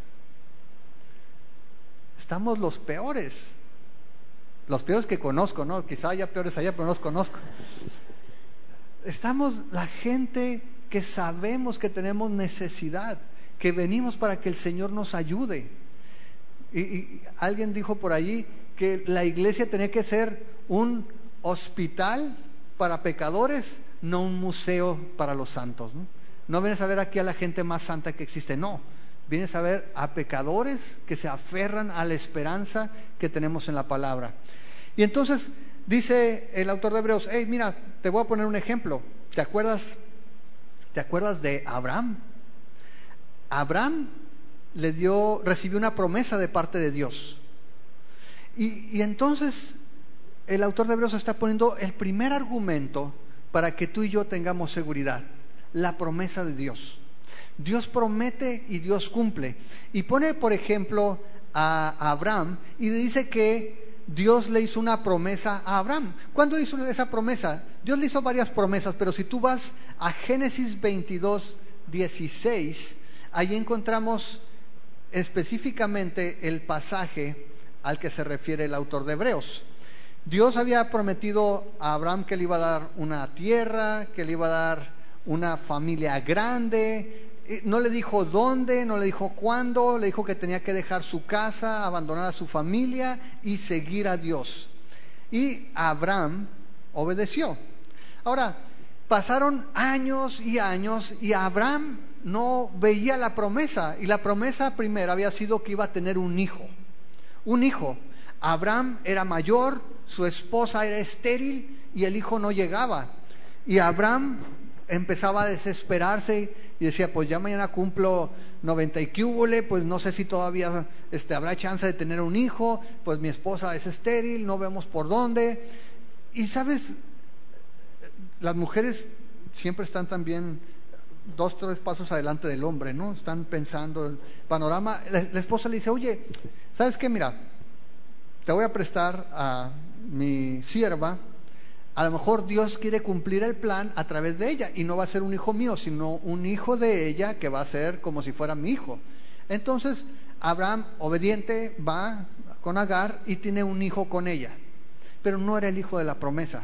Estamos los peores. Los peores que conozco, ¿no? Quizá haya peores allá, pero no los conozco. Estamos la gente que sabemos que tenemos necesidad, que venimos para que el Señor nos ayude. Y, y alguien dijo por allí que la iglesia tenía que ser un hospital para pecadores, no un museo para los santos, ¿no? No vienes a ver aquí a la gente más santa que existe, no. Vienes a ver a pecadores que se aferran a la esperanza que tenemos en la palabra. Y entonces dice el autor de Hebreos, hey, mira, te voy a poner un ejemplo. ¿Te acuerdas, te acuerdas de Abraham? Abraham le dio, recibió una promesa de parte de Dios. Y, y entonces el autor de Hebreos está poniendo el primer argumento para que tú y yo tengamos seguridad. La promesa de Dios. Dios promete y Dios cumple. Y pone, por ejemplo, a Abraham y dice que Dios le hizo una promesa a Abraham. ¿Cuándo hizo esa promesa? Dios le hizo varias promesas, pero si tú vas a Génesis veintidós, dieciséis, ahí encontramos específicamente el pasaje al que se refiere el autor de Hebreos. Dios había prometido a Abraham que le iba a dar una tierra, que le iba a dar una familia grande. No le dijo dónde, no le dijo cuándo, le dijo que tenía que dejar su casa, abandonar a su familia y seguir a Dios. Y Abraham obedeció. Ahora, pasaron años y años y Abraham no veía la promesa. Y la promesa primera había sido que iba a tener un hijo. Un hijo. Abraham era mayor, su esposa era estéril y el hijo no llegaba. Y Abraham empezaba a desesperarse y decía, pues ya mañana cumplo noventa y quúbole, pues no sé si todavía este, habrá chance de tener un hijo, pues mi esposa es estéril, no vemos por dónde. Y sabes, las mujeres siempre están también dos, tres pasos adelante del hombre, ¿no? Están pensando el panorama. La, la esposa le dice, oye, ¿sabes qué? Mira, te voy a prestar a mi sierva. A lo mejor Dios quiere cumplir el plan a través de ella y no va a ser un hijo mío, sino un hijo de ella que va a ser como si fuera mi hijo. Entonces Abraham, obediente, va con Agar y tiene un hijo con ella, pero no era el hijo de la promesa.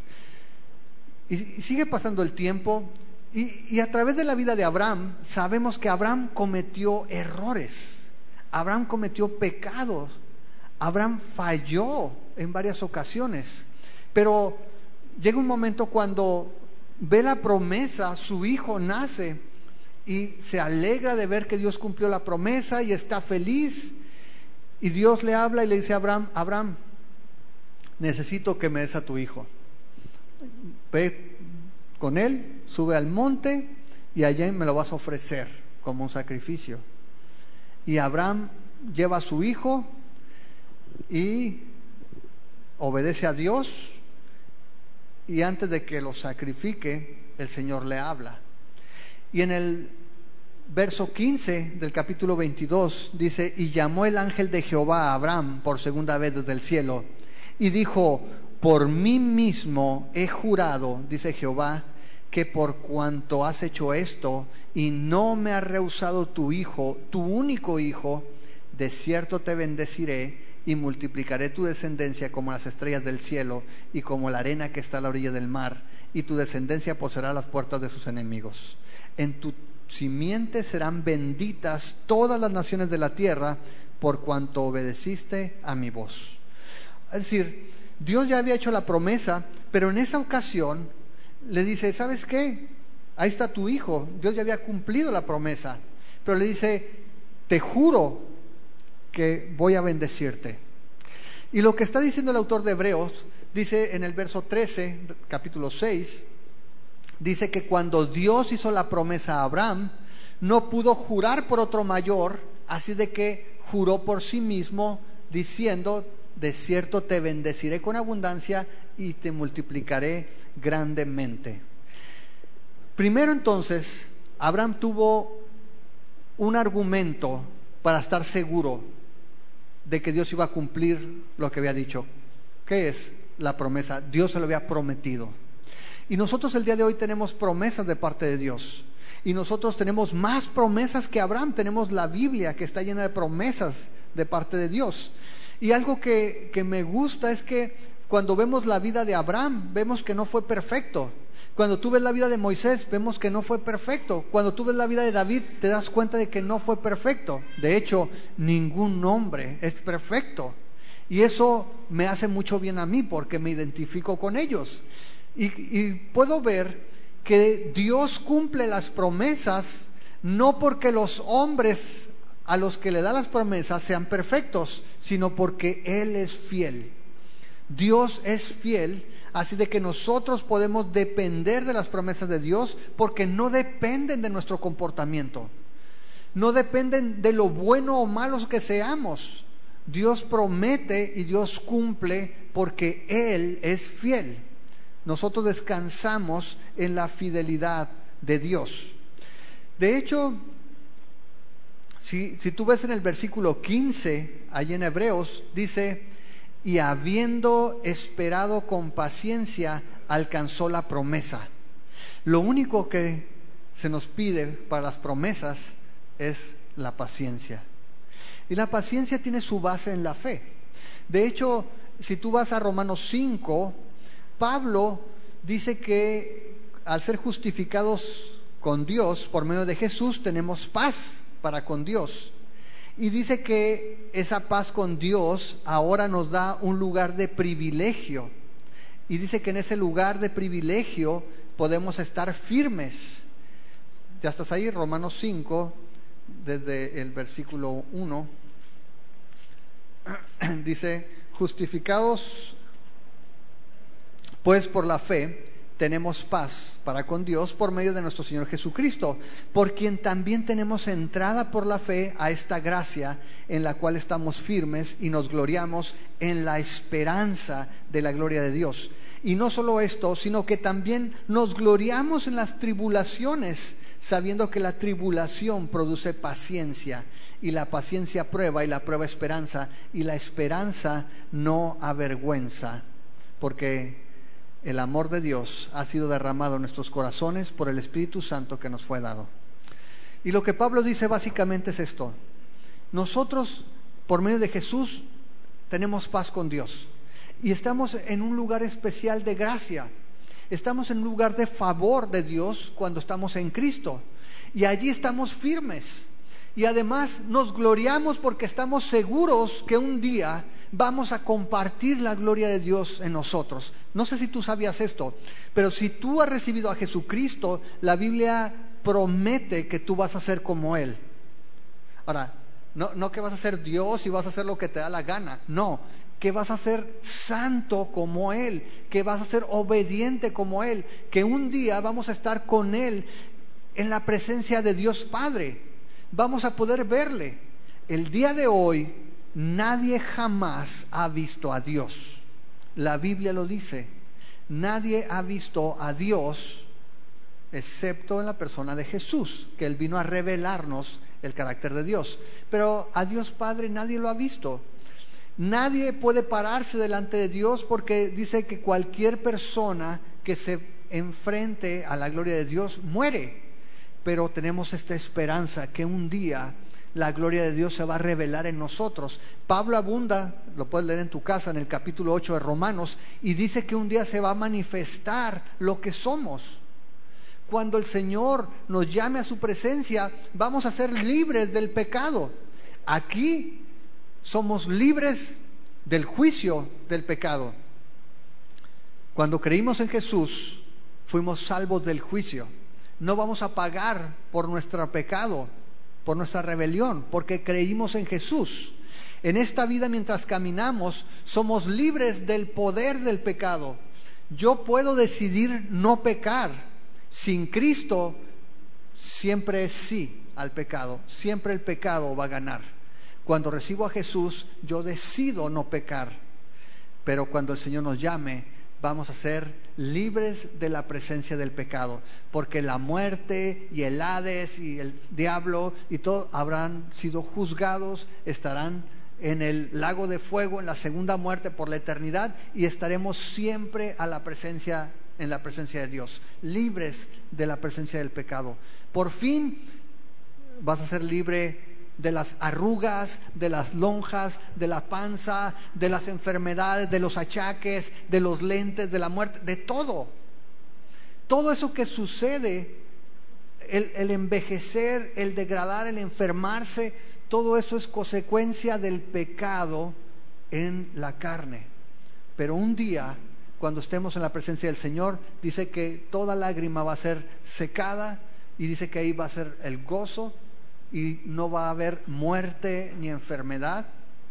Y sigue pasando el tiempo y, y a través de la vida de Abraham sabemos que Abraham cometió errores, Abraham cometió pecados, Abraham falló en varias ocasiones, pero llega un momento cuando ve la promesa, su hijo nace y se alegra de ver que Dios cumplió la promesa y está feliz. Y Dios le habla y le dice a Abraham, Abraham, necesito que me des a tu hijo. Ve con él, sube al monte y allá me lo vas a ofrecer como un sacrificio. Y Abraham lleva a su hijo y obedece a Dios. Y antes de que lo sacrifique, el Señor le habla. Y en el verso quince del capítulo veintidós dice, y llamó el ángel de Jehová a Abraham por segunda vez desde el cielo, y dijo, por mí mismo he jurado, dice Jehová, que por cuanto has hecho esto, y no me has rehusado tu hijo, tu único hijo, de cierto te bendeciré, y multiplicaré tu descendencia como las estrellas del cielo y como la arena que está a la orilla del mar, y tu descendencia poseerá las puertas de sus enemigos. En tu simiente serán benditas todas las naciones de la tierra, por cuanto obedeciste a mi voz. Es decir, Dios ya había hecho la promesa, pero en esa ocasión le dice, ¿sabes qué? Ahí está tu hijo. Dios ya había cumplido la promesa, pero le dice, te juro que voy a bendecirte. Y lo que está diciendo el autor de Hebreos, dice en el verso trece, capítulo seis, dice que cuando Dios hizo la promesa a Abraham, no pudo jurar por otro mayor, así de que juró por sí mismo, diciendo, de cierto te bendeciré con abundancia y te multiplicaré grandemente. Primero entonces, Abraham tuvo un argumento para estar seguro de que Dios iba a cumplir lo que había dicho. ¿Qué es la promesa? Dios se lo había prometido. Y nosotros el día de hoy tenemos promesas de parte de Dios. Y nosotros tenemos más promesas que Abraham. Tenemos la Biblia que está llena de promesas de parte de Dios. Y algo que, que me gusta es que cuando vemos la vida de Abraham, vemos que no fue perfecto. Cuando tú ves la vida de Moisés, vemos que no fue perfecto. Cuando tú ves la vida de David, te das cuenta de que no fue perfecto. De hecho, ningún hombre es perfecto. Y eso me hace mucho bien a mí porque me identifico con ellos. Y, y puedo ver que Dios cumple las promesas no porque los hombres a los que le da las promesas sean perfectos, sino porque Él es fiel. Dios es fiel. Así de que nosotros podemos depender de las promesas de Dios porque no dependen de nuestro comportamiento, no dependen de lo bueno o malos que seamos. Dios promete y Dios cumple porque Él es fiel. Nosotros descansamos en la fidelidad de Dios. De hecho, si, si tú ves en el versículo quince, ahí en Hebreos, dice: y habiendo esperado con paciencia, alcanzó la promesa. Lo único que se nos pide para las promesas es la paciencia. Y la paciencia tiene su base en la fe. De hecho, si tú vas a Romanos cinco, Pablo dice que al ser justificados con Dios por medio de Jesús, tenemos paz para con Dios. Y dice que esa paz con Dios ahora nos da un lugar de privilegio. Y dice que en ese lugar de privilegio podemos estar firmes. ¿Ya estás ahí? Romanos cinco, desde el versículo uno. Dice: justificados pues por la fe, tenemos paz para con Dios por medio de nuestro Señor Jesucristo, por quien también tenemos entrada por la fe a esta gracia en la cual estamos firmes y nos gloriamos en la esperanza de la gloria de Dios. Y no solo esto, sino que también nos gloriamos en las tribulaciones, sabiendo que la tribulación produce paciencia, y la paciencia prueba, y la prueba esperanza, y la esperanza no avergüenza, porque el amor de Dios ha sido derramado en nuestros corazones por el Espíritu Santo que nos fue dado. Y lo que Pablo dice básicamente es esto: nosotros, por medio de Jesús, tenemos paz con Dios, y estamos en un lugar especial de gracia. Estamos en un lugar de favor de Dios cuando estamos en Cristo, y allí estamos firmes. Y además nos gloriamos porque estamos seguros que un día vamos a compartir la gloria de Dios en nosotros. No sé si tú sabías esto, pero si tú has recibido a Jesucristo, la Biblia promete que tú vas a ser como Él. Ahora, no, no que vas a ser Dios y vas a hacer lo que te da la gana, no, que vas a ser santo como Él, que vas a ser obediente como Él, que un día vamos a estar con Él en la presencia de Dios Padre. Vamos a poder verle. El día de hoy nadie jamás ha visto a Dios. La Biblia lo dice. Nadie ha visto a Dios excepto en la persona de Jesús, que Él vino a revelarnos el carácter de Dios. Pero a Dios Padre nadie lo ha visto. Nadie puede pararse delante de Dios, porque dice que cualquier persona que se enfrente a la gloria de Dios muere. Pero tenemos esta esperanza que un día la gloria de Dios se va a revelar en nosotros. Pablo abunda, lo puedes leer en tu casa, en el capítulo ocho de Romanos, y dice que un día se va a manifestar lo que somos. Cuando el Señor nos llame a su presencia, vamos a ser libres del pecado. Aquí somos libres del juicio del pecado. Cuando creímos en Jesús, fuimos salvos del juicio. No vamos a pagar por nuestro pecado, por nuestra rebelión, porque creímos en Jesús. En esta vida, mientras caminamos, somos libres del poder del pecado. Yo puedo decidir no pecar. Sin Cristo, siempre es sí al pecado. Siempre el pecado va a ganar. Cuando recibo a Jesús, yo decido no pecar. Pero cuando el Señor nos llame, vamos a ser libres de la presencia del pecado, porque la muerte y el Hades y el diablo y todo habrán sido juzgados, estarán en el lago de fuego, en la segunda muerte por la eternidad, y estaremos siempre a la presencia, en la presencia de Dios, libres de la presencia del pecado. Por fin vas a ser libre de las arrugas, de las lonjas, de la panza, de las enfermedades, de los achaques, de los lentes, de la muerte, de todo. Todo eso que sucede, el, el envejecer, el degradar, el enfermarse, todo eso es consecuencia del pecado en la carne. Pero un día, cuando estemos en la presencia del Señor, dice que toda lágrima va a ser secada, y dice que ahí va a ser el gozo, y no va a haber muerte ni enfermedad.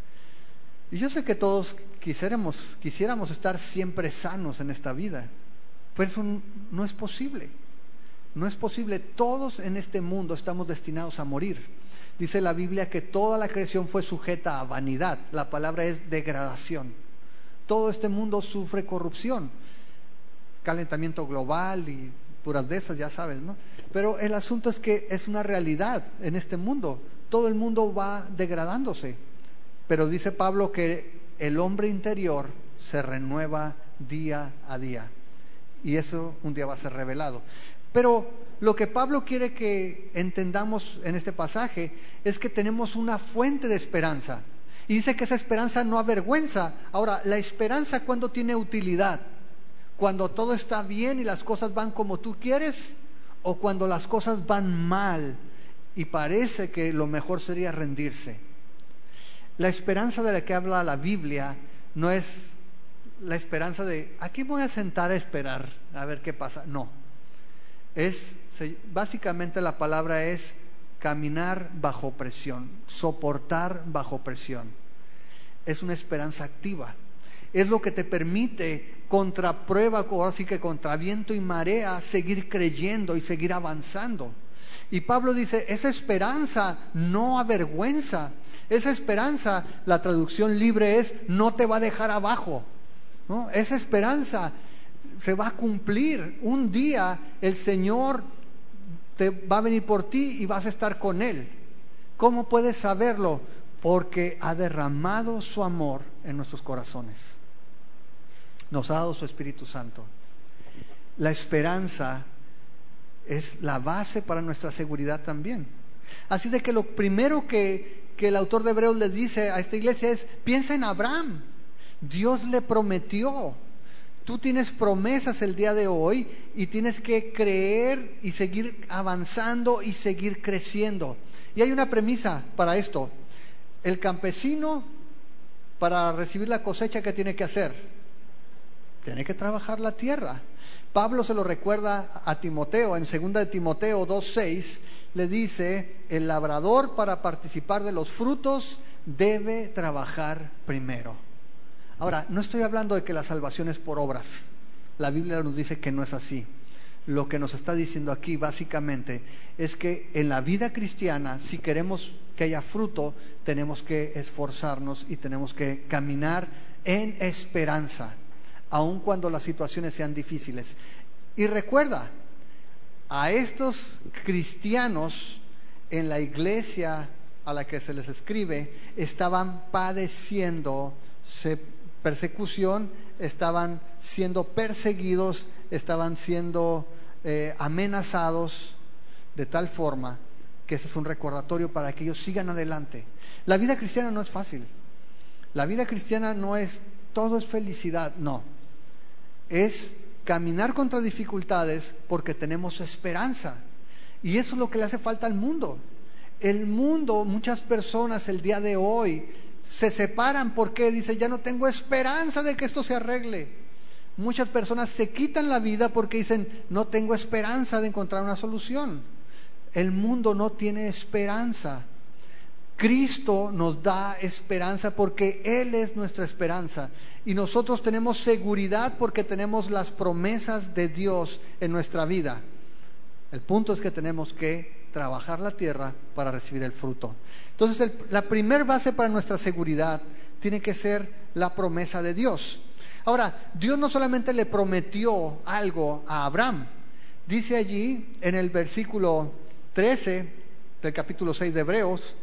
Y yo sé que todos quisiéramos, quisiéramos estar siempre sanos en esta vida, pero eso no es posible. No es posible. Todos en este mundo estamos destinados a morir. Dice la Biblia que toda la creación fue sujeta a vanidad. La palabra es degradación. Todo este mundo sufre corrupción. calentamiento global y puras de esas, ya sabes, ¿no? Pero el asunto es que es una realidad en este mundo. Todo el mundo va degradándose. Pero dice Pablo que el hombre interior se renueva día a día. Y eso un día va a ser revelado. Pero lo que Pablo quiere que entendamos en este pasaje es que tenemos una fuente de esperanza. Y dice que esa esperanza no avergüenza. Ahora, la esperanza, ¿cuándo tiene utilidad? ¿Cuando todo está bien y las cosas van como tú quieres? ¿O cuando las cosas van mal y parece que lo mejor sería rendirse? La esperanza de la que habla la Biblia no es la esperanza de aquí voy a sentar a esperar a ver qué pasa. No, es básicamente la palabra es caminar bajo presión, soportar bajo presión. Es una esperanza activa. Es lo que te permite contra prueba, o así que contra viento y marea, seguir creyendo y seguir avanzando. Y Pablo dice, esa esperanza no avergüenza. Esa esperanza, la traducción libre es, no te va a dejar abajo, ¿no? Esa esperanza se va a cumplir. Un día el Señor te va a venir por ti y vas a estar con Él. ¿Cómo puedes saberlo? Porque ha derramado su amor en nuestros corazones. Nos ha dado su Espíritu Santo. La esperanza es la base para nuestra seguridad también. Así de que lo primero que, que el autor de Hebreos les dice a esta iglesia es, piensa en Abraham. Dios le prometió. Tú tienes promesas el día de hoy y tienes que creer y seguir avanzando y seguir creciendo. Y hay una premisa para esto. El campesino, para recibir la cosecha, ¿qué tiene que hacer? Tiene que trabajar la tierra. Pablo se lo recuerda a Timoteo, en segunda de Timoteo dos seis, le dice, el labrador para participar de los frutos debe trabajar primero. Ahora, no estoy hablando de que la salvación es por obras. La Biblia nos dice que no es así. Lo que nos está diciendo aquí básicamente es que en la vida cristiana, si queremos que haya fruto, tenemos que esforzarnos y tenemos que caminar en esperanza, aun cuando las situaciones sean difíciles. Y recuerda, a estos cristianos en la iglesia a la que se les escribe, estaban padeciendo persecución, estaban siendo perseguidos, estaban siendo eh, amenazados de tal forma que ese es un recordatorio para que ellos sigan adelante. La vida cristiana no es fácil. La vida cristiana no es todo es felicidad, no. Es caminar contra dificultades porque tenemos esperanza. Y eso es lo que le hace falta al mundo. El mundo, muchas personas el día de hoy se separan porque dicen, ya no tengo esperanza de que esto se arregle. Muchas personas se quitan la vida porque dicen, no tengo esperanza de encontrar una solución. El mundo no tiene esperanza. Cristo nos da esperanza porque Él es nuestra esperanza. Y nosotros tenemos seguridad porque tenemos las promesas de Dios en nuestra vida. El punto es que tenemos que trabajar la tierra para recibir el fruto. Entonces, el, la primer base para nuestra seguridad tiene que ser la promesa de Dios. Ahora, Dios no solamente le prometió algo a Abraham. Dice allí en el versículo trece del capítulo seis de Hebreos,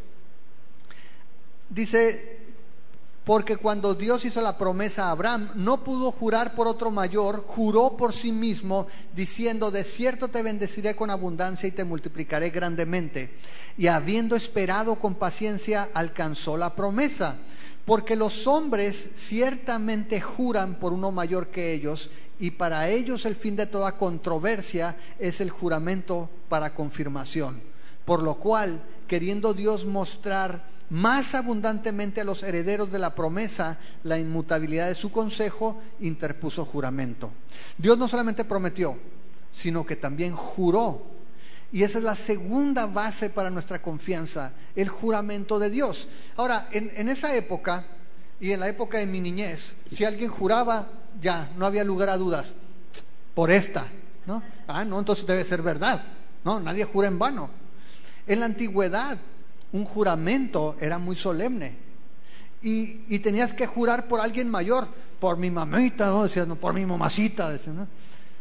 dice, porque cuando Dios hizo la promesa a Abraham, no pudo jurar por otro mayor, juró por sí mismo, diciendo, de cierto te bendeciré con abundancia y te multiplicaré grandemente. Y habiendo esperado con paciencia, alcanzó la promesa. Porque los hombres ciertamente juran por uno mayor que ellos, y para ellos el fin de toda controversia es el juramento para confirmación. Por lo cual, queriendo Dios mostrar más abundantemente a los herederos de la promesa la inmutabilidad de su consejo, interpuso juramento. Dios no solamente prometió, sino que también juró. Y esa es la segunda base para nuestra confianza, el juramento de Dios. Ahora, en, en esa época y en la época de mi niñez, si alguien juraba, ya, no había lugar a dudas. Por esta, ¿no? Ah, no, entonces debe ser verdad. No, nadie jura en vano. En la antigüedad, un juramento era muy solemne y, y tenías que jurar por alguien mayor, por mi mamita, ¿no? Decías, no, por mi mamacita, decías, ¿no?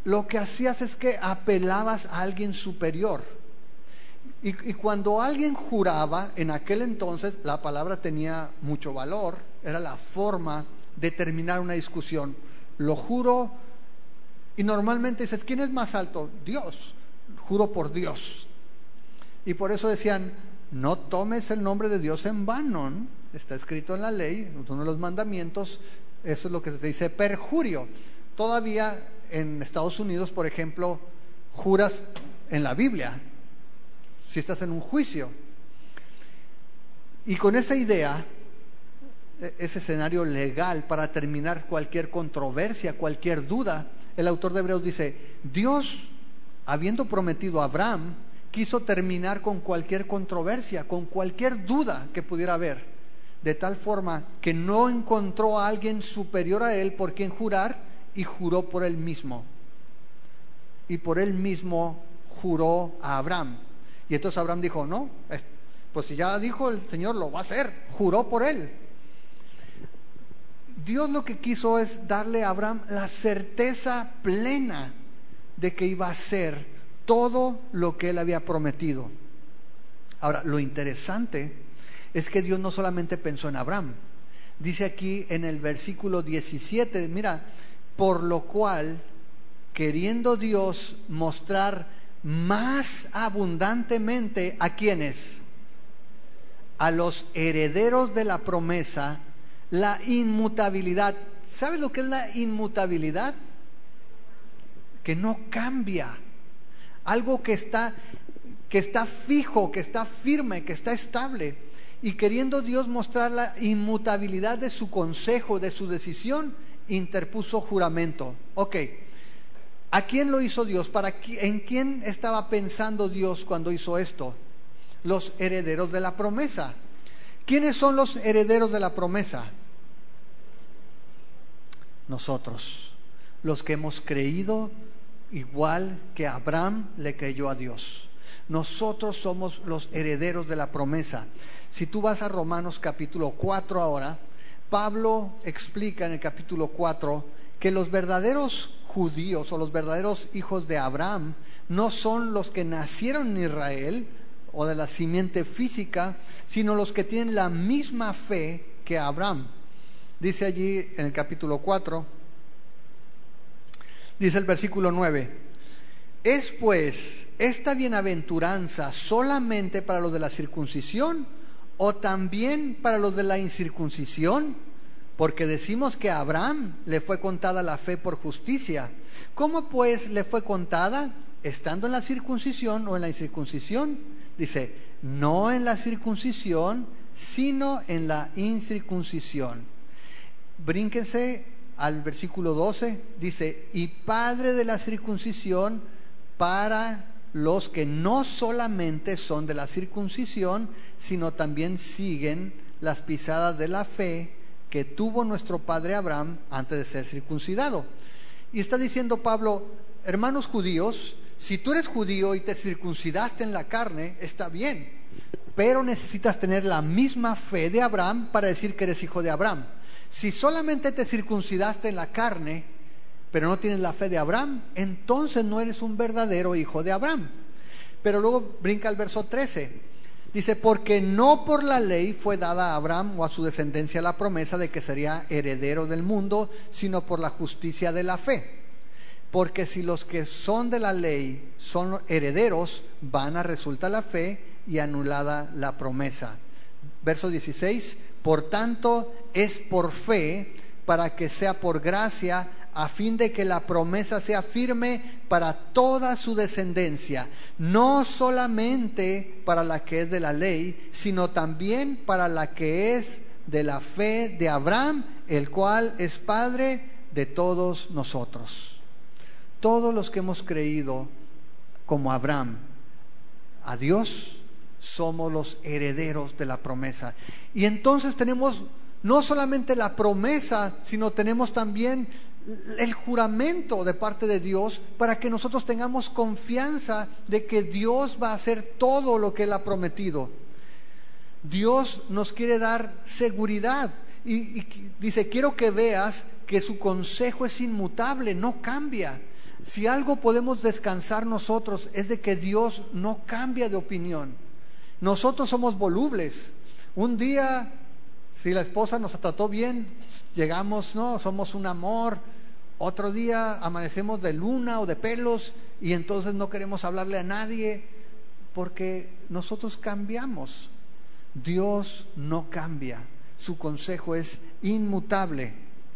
lo que hacías es que apelabas a alguien superior. Y, y cuando alguien juraba, en aquel entonces la palabra tenía mucho valor, era la forma de terminar una discusión. Lo juro, y normalmente dices, ¿quién es más alto? Dios, juro por Dios. Y por eso decían, no tomes el nombre de Dios en vano, ¿no? Está escrito en la ley, uno de los mandamientos, eso es lo que se dice perjurio. Todavía en Estados Unidos, por ejemplo, juras en la Biblia, si estás en un juicio. Y con esa idea, ese escenario legal para terminar cualquier controversia, cualquier duda, el autor de Hebreos dice, Dios, habiendo prometido a Abraham, quiso terminar con cualquier controversia, con cualquier duda que pudiera haber, de tal forma que no encontró a alguien superior a él por quien jurar, y juró por él mismo. Y por él mismo juró a Abraham. Y entonces Abraham dijo, no, pues si ya dijo el Señor, lo va a hacer. Juró por él. Dios lo que quiso es darle a Abraham la certeza plena de que iba a hacer todo lo que él había prometido. Ahora, lo interesante es que Dios no solamente pensó en Abraham. Dice aquí en el versículo diecisiete, mira, por lo cual, queriendo Dios mostrar más abundantemente a quienes, a los herederos de la promesa, la inmutabilidad. ¿Sabes lo que es la inmutabilidad? Que no cambia, algo que está, que está fijo, que está firme, que está estable. Y queriendo Dios mostrar la inmutabilidad de su consejo, de su decisión, interpuso juramento. Ok, ¿a quién lo hizo Dios? ¿Para qui- ¿En quién estaba pensando Dios cuando hizo esto? Los herederos de la promesa. ¿Quiénes son los herederos de la promesa? Nosotros, los que hemos creído igual que Abraham le creyó a Dios. Nosotros somos los herederos de la promesa. Si tú vas a Romanos capítulo cuatro ahora, Pablo explica en el capítulo cuatro que los verdaderos judíos o los verdaderos hijos de Abraham no son los que nacieron en Israel o de la simiente física, sino los que tienen la misma fe que Abraham. Dice allí en el capítulo cuatro, dice el versículo nueve, ¿es pues esta bienaventuranza solamente para los de la circuncisión o también para los de la incircuncisión? Porque decimos que a Abraham le fue contada la fe por justicia. ¿Cómo pues le fue contada? ¿Estando en la circuncisión o en la incircuncisión? Dice, no en la circuncisión, sino en la incircuncisión. Brínquense al versículo doce, dice, y padre de la circuncisión para los que no solamente son de la circuncisión, sino también siguen las pisadas de la fe que tuvo nuestro padre Abraham antes de ser circuncidado. Y está diciendo Pablo, hermanos judíos, si tú eres judío y te circuncidaste en la carne, está bien, pero necesitas tener la misma fe de Abraham para decir que eres hijo de Abraham. Si solamente te circuncidaste en la carne, pero no tienes la fe de Abraham, entonces no eres un verdadero hijo de Abraham. Pero luego brinca al verso trece. Dice, porque no por la ley fue dada a Abraham o a su descendencia la promesa de que sería heredero del mundo, sino por la justicia de la fe. Porque si los que son de la ley son herederos, vana resulta la fe y anulada la promesa. Verso dieciséis, por tanto es por fe, para que sea por gracia, a fin de que la promesa sea firme para toda su descendencia, no solamente para la que es de la ley, sino también para la que es de la fe de Abraham, el cual es padre de todos nosotros. Todos los que hemos creído como Abraham a Dios, somos los herederos de la promesa. Y entonces tenemos no solamente la promesa, sino tenemos también el juramento de parte de Dios para que nosotros tengamos confianza de que Dios va a hacer todo lo que Él ha prometido. Dios nos quiere dar seguridad y, y dice, quiero que veas que su consejo es inmutable, no cambia. Si algo podemos descansar nosotros es de que Dios no cambia de opinión. Nosotros somos volubles. Un día, si la esposa nos trató bien, llegamos, no, somos un amor. Otro día amanecemos de luna o de pelos y entonces no queremos hablarle a nadie porque nosotros cambiamos. Dios no cambia. Su consejo es inmutable.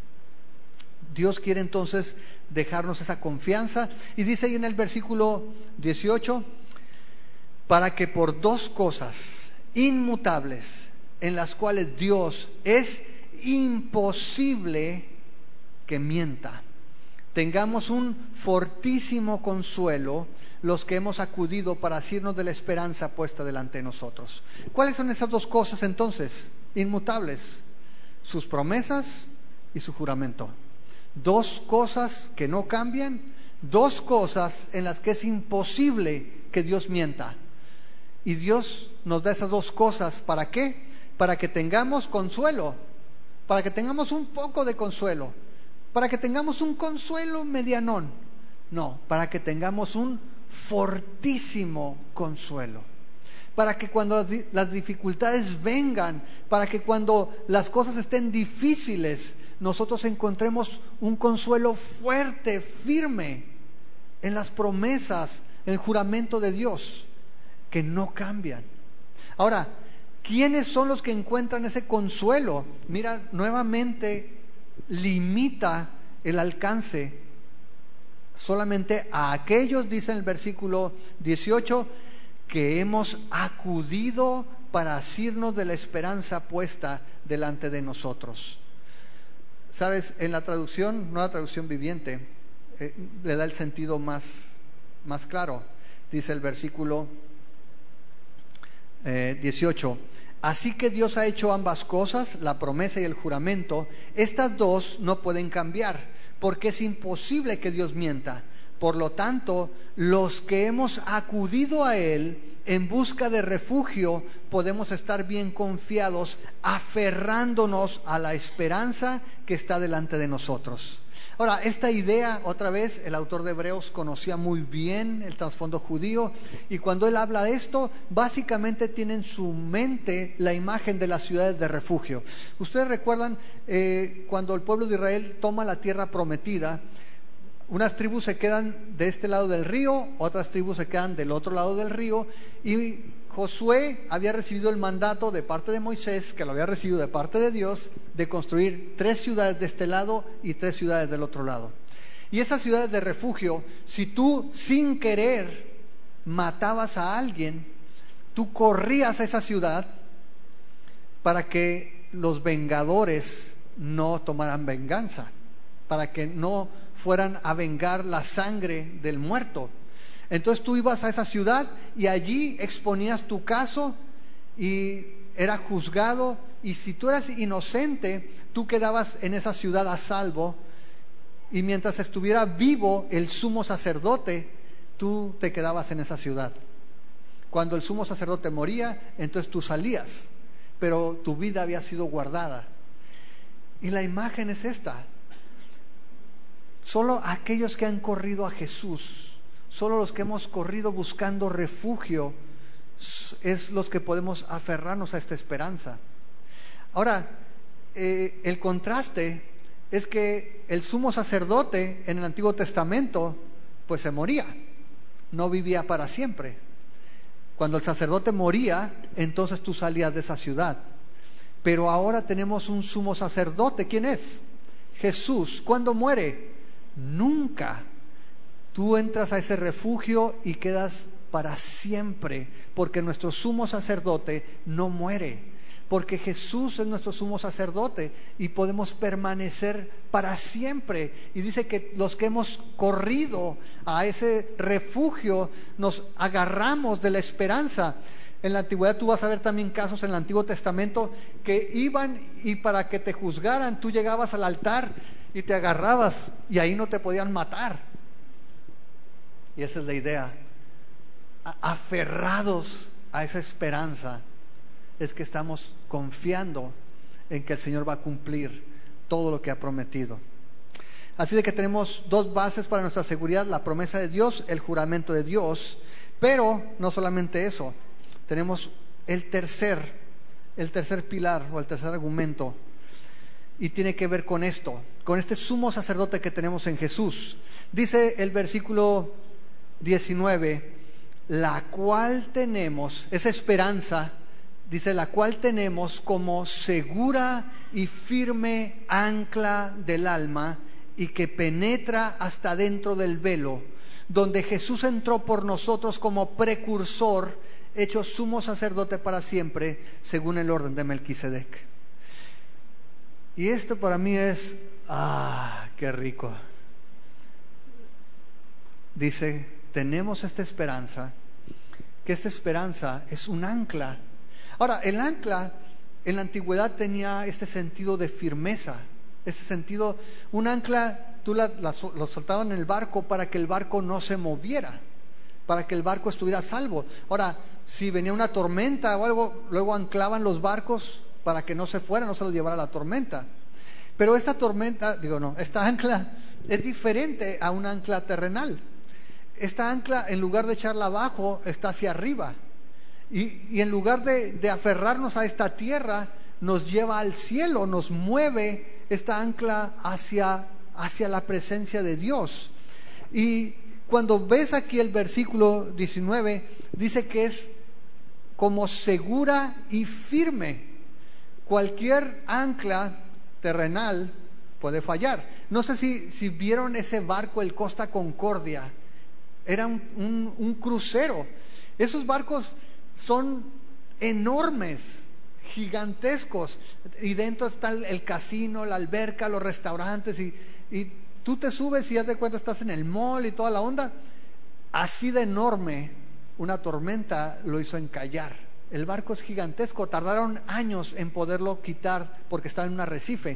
Dios quiere entonces dejarnos esa confianza. Y dice ahí en el versículo dieciocho, para que por dos cosas inmutables, en las cuales Dios es imposible que mienta, tengamos un fortísimo consuelo los que hemos acudido para asirnos de la esperanza puesta delante de nosotros. ¿Cuáles son esas dos cosas entonces inmutables? Sus promesas y su juramento. Dos cosas que no cambian, dos cosas en las que es imposible que Dios mienta. Y Dios nos da esas dos cosas, ¿para qué? Para que tengamos consuelo, para que tengamos un poco de consuelo, para que tengamos un consuelo medianón. No, para que tengamos un fortísimo consuelo. Para que cuando las dificultades vengan, para que cuando las cosas estén difíciles, nosotros encontremos un consuelo fuerte, firme, en las promesas, en el juramento de Dios, que no cambian. Ahora, ¿quiénes son los que encuentran ese consuelo? Mira, nuevamente limita el alcance solamente a aquellos, dice en el versículo dieciocho, que hemos acudido para asirnos de la esperanza puesta delante de nosotros. Sabes, en la traducción, nueva traducción viviente, eh, le da el sentido más, más claro. Dice el versículo eh, dieciocho, así que Dios ha hecho ambas cosas, la promesa y el juramento. Estas dos no pueden cambiar, porque es imposible que Dios mienta. Por lo tanto, los que hemos acudido a Él en busca de refugio, podemos estar bien confiados, aferrándonos a la esperanza que está delante de nosotros. Ahora, esta idea, otra vez, el autor de Hebreos conocía muy bien el trasfondo judío, y cuando él habla de esto, básicamente tiene en su mente la imagen de las ciudades de refugio. Ustedes recuerdan eh, cuando el pueblo de Israel toma la tierra prometida, unas tribus se quedan de este lado del río, otras tribus se quedan del otro lado del río, y Josué había recibido el mandato de parte de Moisés, que lo había recibido de parte de Dios, de construir tres ciudades de este lado y tres ciudades del otro lado. Y esas ciudades de refugio, si tú sin querer matabas a alguien, tú corrías a esa ciudad para que los vengadores no tomaran venganza, para que no fueran a vengar la sangre del muerto. Entonces tú ibas a esa ciudad y allí exponías tu caso y era juzgado, y si tú eras inocente, tú quedabas en esa ciudad a salvo, y mientras estuviera vivo el sumo sacerdote, tú te quedabas en esa ciudad. Cuando el sumo sacerdote moría, entonces tú salías, pero tu vida había sido guardada. Y la imagen es esta: solo aquellos que han corrido a Jesús, solo los que hemos corrido buscando refugio, es los que podemos aferrarnos a esta esperanza. Ahora, eh, el contraste es que el sumo sacerdote en el Antiguo Testamento pues se moría, no vivía para siempre. Cuando el sacerdote moría, entonces tú salías de esa ciudad. Pero ahora tenemos un sumo sacerdote. ¿Quién es? Jesús. ¿Cuándo muere? Nunca. Tú entras a ese refugio y quedas para siempre, porque nuestro sumo sacerdote no muere, porque Jesús es nuestro sumo sacerdote y podemos permanecer para siempre. Y dice que los que hemos corrido a ese refugio nos agarramos de la esperanza. En la antigüedad tú vas a ver también casos en el Antiguo Testamento que iban y para que te juzgaran tú llegabas al altar y te agarrabas y ahí no te podían matar. Y esa es la idea. Aferrados a esa esperanza es que estamos confiando en que el Señor va a cumplir todo lo que ha prometido. Así de que tenemos dos bases para nuestra seguridad: la promesa de Dios, el juramento de Dios. Pero no solamente eso, tenemos el tercer, el tercer pilar o el tercer argumento, y tiene que ver con esto, con este sumo sacerdote que tenemos en Jesús. Dice el versículo diecinueve, la cual tenemos, esa esperanza, dice, la cual tenemos como segura y firme ancla del alma, y que penetra hasta dentro del velo, donde Jesús entró por nosotros como precursor, hecho sumo sacerdote para siempre, según el orden de Melquisedec. Y esto para mí es, ah, qué rico. Dice, tenemos esta esperanza, que esta esperanza es un ancla. Ahora, el ancla en la antigüedad tenía este sentido de firmeza, ese sentido, un ancla, tú la, la, lo soltaban en el barco para que el barco no se moviera, para que el barco estuviera a salvo. Ahora, si venía una tormenta o algo, luego anclaban los barcos para que no se fuera, no se los llevara la tormenta. Pero esta tormenta, digo no, esta ancla es diferente a un ancla terrenal. Esta ancla, en lugar de echarla abajo, está hacia arriba. Y, y en lugar de, de aferrarnos a esta tierra, nos lleva al cielo, nos mueve esta ancla hacia, hacia la presencia de Dios. Y cuando ves aquí el versículo diecinueve, dice que es como segura y firme. Cualquier ancla terrenal puede fallar. No sé si, si vieron ese barco, el Costa Concordia. Era un, un, un crucero. Esos barcos son enormes, gigantescos, y dentro está el, el casino, la alberca, los restaurantes, y, y tú te subes y ya te cuenta, estás en el mall y toda la onda. Así de enorme, una tormenta lo hizo encallar. El barco es gigantesco, tardaron años en poderlo quitar porque estaba en un arrecife.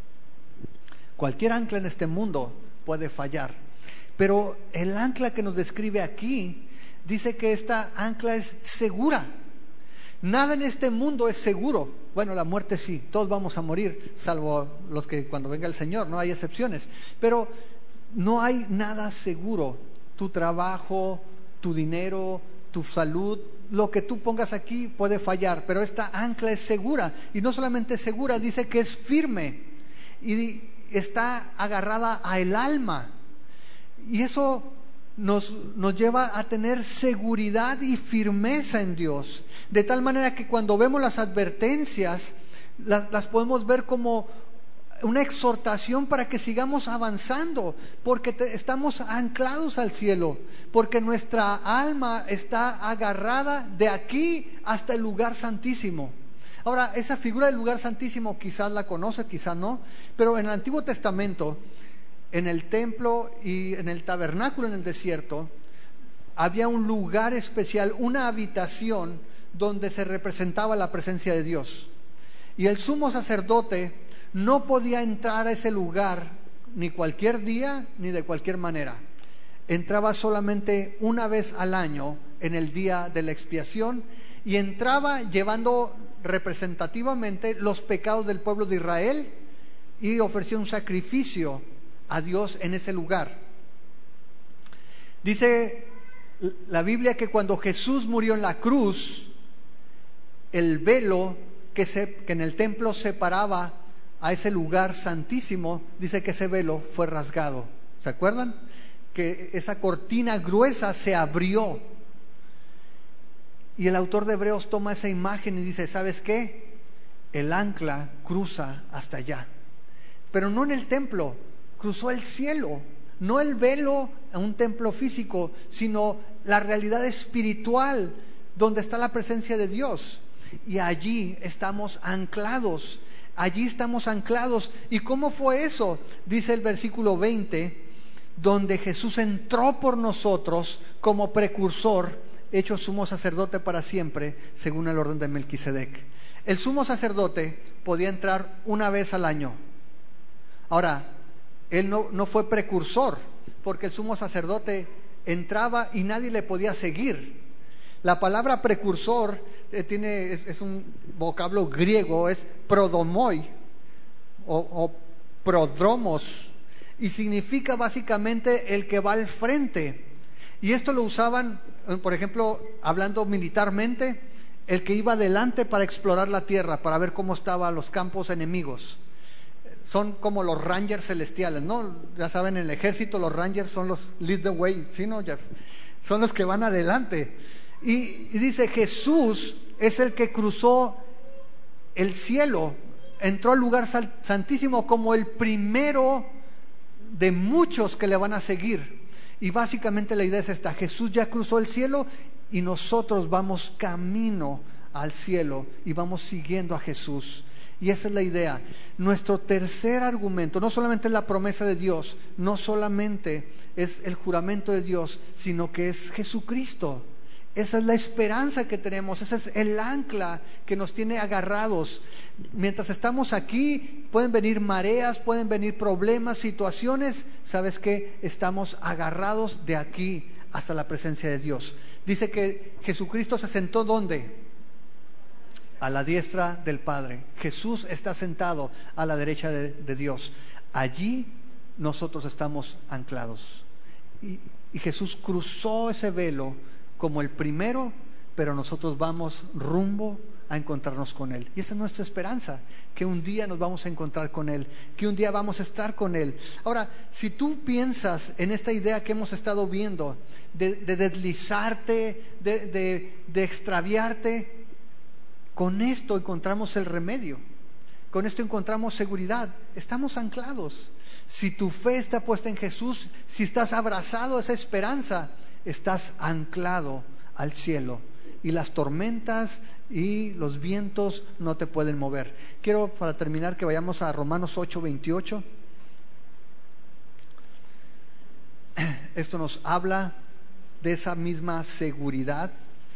Cualquier ancla en este mundo puede fallar, pero el ancla que nos describe aquí dice que esta ancla es segura. Nada en este mundo es seguro. Bueno, la muerte sí, todos vamos a morir, salvo los que cuando venga el Señor, no hay excepciones. Pero no hay nada seguro. Tu trabajo, tu dinero, tu salud, lo que tú pongas aquí puede fallar, pero esta ancla es segura. Y no solamente es segura, dice que es firme y está agarrada al alma. Y eso Nos, nos lleva a tener seguridad y firmeza en Dios, de tal manera que cuando vemos las advertencias las, las podemos ver como una exhortación para que sigamos avanzando, porque te, estamos anclados al cielo, porque nuestra alma está agarrada de aquí hasta el lugar santísimo. Ahora, esa figura del lugar santísimo quizás la conoce, quizás no, pero en el Antiguo Testamento, en el templo y en el tabernáculo en el desierto, había un lugar especial, una habitación donde se representaba la presencia de Dios. Y el sumo sacerdote no podía entrar a ese lugar ni cualquier día ni de cualquier manera. Entraba solamente una vez al año en el día de la expiación, y entraba llevando representativamente los pecados del pueblo de Israel y ofrecía un sacrificio a Dios en ese lugar. Dice la Biblia que cuando Jesús murió en la cruz, el velo que, se, que en el templo separaba a ese lugar santísimo, dice que ese velo fue rasgado. ¿Se acuerdan? Que esa cortina gruesa se abrió. Y el autor de Hebreos toma esa imagen y dice, ¿sabes qué? El ancla cruza hasta allá, pero no en el templo, cruzó el cielo. No el velo a un templo físico, sino la realidad espiritual donde está la presencia de Dios. Y allí estamos anclados, allí estamos anclados. ¿Y cómo fue eso? Dice el versículo veinte, donde Jesús entró por nosotros como precursor, hecho sumo sacerdote para siempre, según el orden de Melquisedec. El sumo sacerdote podía entrar una vez al año. Ahora, él no, no fue precursor, porque el sumo sacerdote entraba y nadie le podía seguir. La palabra precursor eh, tiene, es, es un vocablo griego, es prodomoi o, o prodromos. y significa básicamente el que va al frente. Y esto lo usaban, por ejemplo, hablando militarmente, el que iba adelante para explorar la tierra, para ver cómo estaban los campos enemigos. Son como los Rangers celestiales, ¿no? Ya saben, en el ejército los Rangers son los lead the way, ¿sí, no, Jeff? Son los que van adelante. Y, y dice, Jesús es el que cruzó el cielo, entró al lugar santísimo como el primero de muchos que le van a seguir. Y básicamente la idea es esta: Jesús ya cruzó el cielo y nosotros vamos camino al cielo y vamos siguiendo a Jesús. Y esa es la idea. Nuestro tercer argumento no solamente es la promesa de Dios, no solamente es el juramento de Dios, sino que es Jesucristo. Esa es la esperanza que tenemos, ese es el ancla que nos tiene agarrados. Mientras estamos aquí, pueden venir mareas, pueden venir problemas, situaciones. ¿Sabes qué? Estamos agarrados de aquí hasta la presencia de Dios. Dice que Jesucristo se sentó ¿dónde? A la diestra del Padre. Jesús está sentado a la derecha de, de Dios. Allí nosotros estamos anclados. Y, y Jesús cruzó ese velo como el primero, pero nosotros vamos rumbo a encontrarnos con Él. Y esa es nuestra esperanza, que un día nos vamos a encontrar con Él, que un día vamos a estar con Él. Ahora, si tú piensas en esta idea que hemos estado viendo, de, de deslizarte, de, de, de extraviarte, con esto encontramos el remedio, con esto encontramos seguridad, estamos anclados. Si tu fe está puesta en Jesús, si estás abrazado a esa esperanza, estás anclado al cielo y las tormentas y los vientos no te pueden mover. Quiero, para terminar, que vayamos a Romanos ocho veintiocho. Esto nos habla de esa misma seguridad.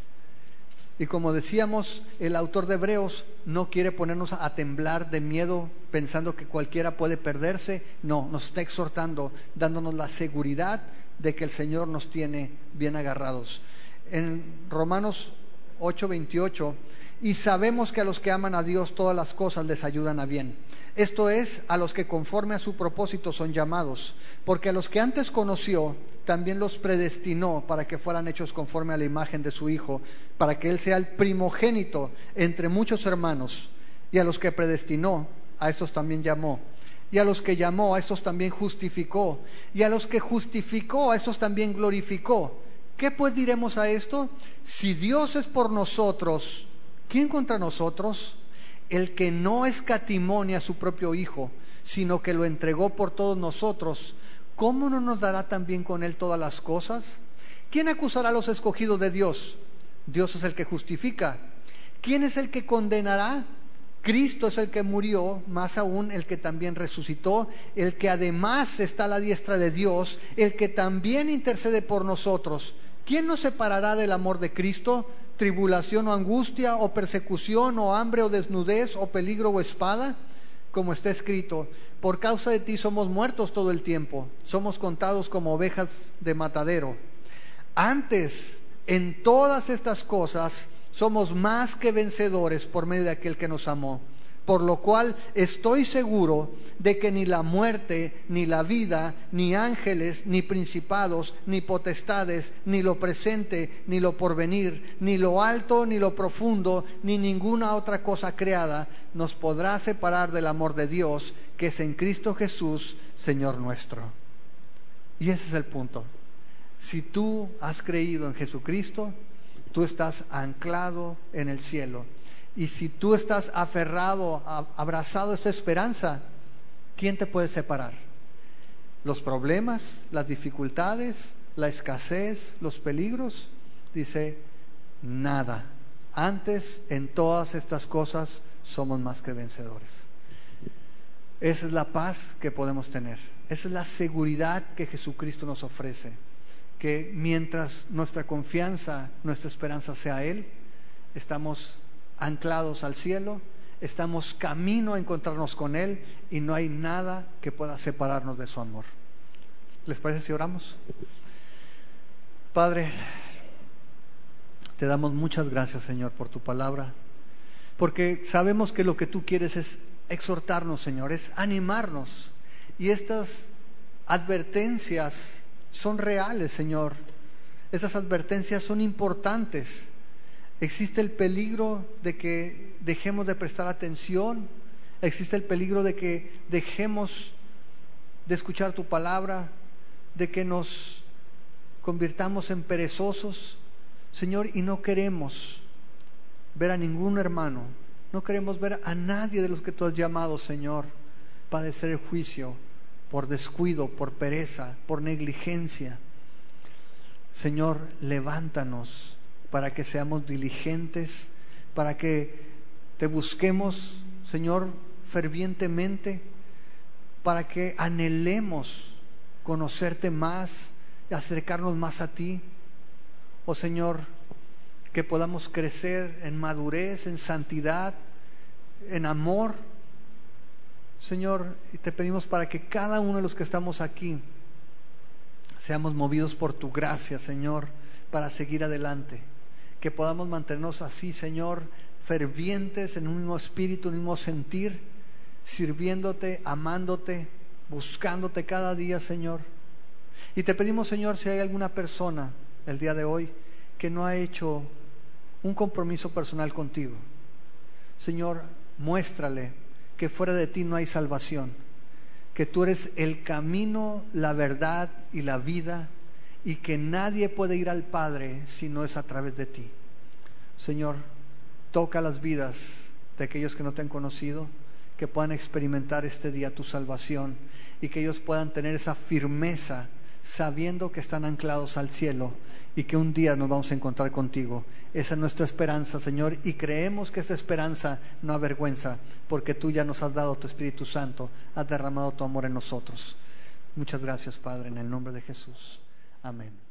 Y como decíamos, el autor de Hebreos no quiere ponernos a temblar de miedo pensando que cualquiera puede perderse. No, nos está exhortando, dándonos la seguridad de que el Señor nos tiene bien agarrados. En Romanos ocho veintiocho, y sabemos que a los que aman a Dios todas las cosas les ayudan a bien. Esto es, a los que conforme a su propósito son llamados, porque a los que antes conoció también los predestinó para que fueran hechos conforme a la imagen de su Hijo, para que Él sea el primogénito entre muchos hermanos. Y a los que predestinó, a estos también llamó. Y a los que llamó, a estos también justificó. Y a los que justificó, a estos también glorificó. ¿Qué pues diremos a esto? Si Dios es por nosotros, ¿quién contra nosotros? El que no escatimó ni a su propio Hijo, sino que lo entregó por todos nosotros, ¿cómo no nos dará también con Él todas las cosas? ¿Quién acusará a los escogidos de Dios? Dios es el que justifica. ¿Quién es el que condenará? Cristo es el que murió, más aún el que también resucitó, el que además está a la diestra de Dios, el que también intercede por nosotros. ¿Quién nos separará del amor de Cristo? ¿Tribulación o angustia, o persecución, o hambre, o desnudez, o peligro, o espada? Como está escrito, por causa de ti somos muertos todo el tiempo, somos contados como ovejas de matadero. Antes, en todas estas cosas, somos más que vencedores por medio de aquel que nos amó. Por lo cual estoy seguro de que ni la muerte, ni la vida, ni ángeles, ni principados, ni potestades, ni lo presente, ni lo porvenir, ni lo alto, ni lo profundo, ni ninguna otra cosa creada nos podrá separar del amor de Dios, que es en Cristo Jesús, Señor nuestro. Y ese es el punto. Si tú has creído en Jesucristo, tú estás anclado en el cielo. Y si tú estás aferrado, abrazado a esta esperanza, ¿quién te puede separar? Los problemas, las dificultades, la escasez, los peligros. Dice, nada. Antes, en todas estas cosas, somos más que vencedores. Esa es la paz que podemos tener. Esa es la seguridad que Jesucristo nos ofrece. Que mientras nuestra confianza, nuestra esperanza sea Él, estamos anclados al cielo, estamos camino a encontrarnos con Él y no hay nada que pueda separarnos de su amor. ¿Les parece si oramos? Padre, te damos muchas gracias, Señor, por tu palabra, porque sabemos que lo que tú quieres es exhortarnos, Señor, es animarnos. Y estas advertencias son reales, Señor. Esas advertencias son importantes. Existe el peligro de que dejemos de prestar atención. Existe el peligro de que dejemos de escuchar tu palabra, de que nos convirtamos en perezosos, Señor, y no queremos ver a ningún hermano, no queremos ver a nadie de los que tú has llamado, Señor, padecer el juicio por descuido, por pereza, por negligencia. Señor, levántanos para que seamos diligentes, para que te busquemos, Señor, fervientemente, para que anhelemos conocerte más y acercarnos más a ti. Oh Señor, que podamos crecer en madurez, en santidad, en amor. Señor, y te pedimos para que cada uno de los que estamos aquí seamos movidos por tu gracia, Señor, para seguir adelante. Que podamos mantenernos así, Señor, fervientes en un mismo espíritu, en un mismo sentir, sirviéndote, amándote, buscándote cada día, Señor. Y te pedimos, Señor, si hay alguna persona el día de hoy que no ha hecho un compromiso personal contigo, Señor, muéstrale que fuera de ti no hay salvación, que tú eres el camino, la verdad y la vida, y que nadie puede ir al Padre si no es a través de ti. Señor, toca las vidas de aquellos que no te han conocido, que puedan experimentar este día tu salvación y que ellos puedan tener esa firmeza sabiendo que están anclados al cielo y que un día nos vamos a encontrar contigo. Esa es nuestra esperanza, Señor, y creemos que esa esperanza no avergüenza, porque tú ya nos has dado tu Espíritu Santo, has derramado tu amor en nosotros. Muchas gracias, Padre, en el nombre de Jesús. Amén.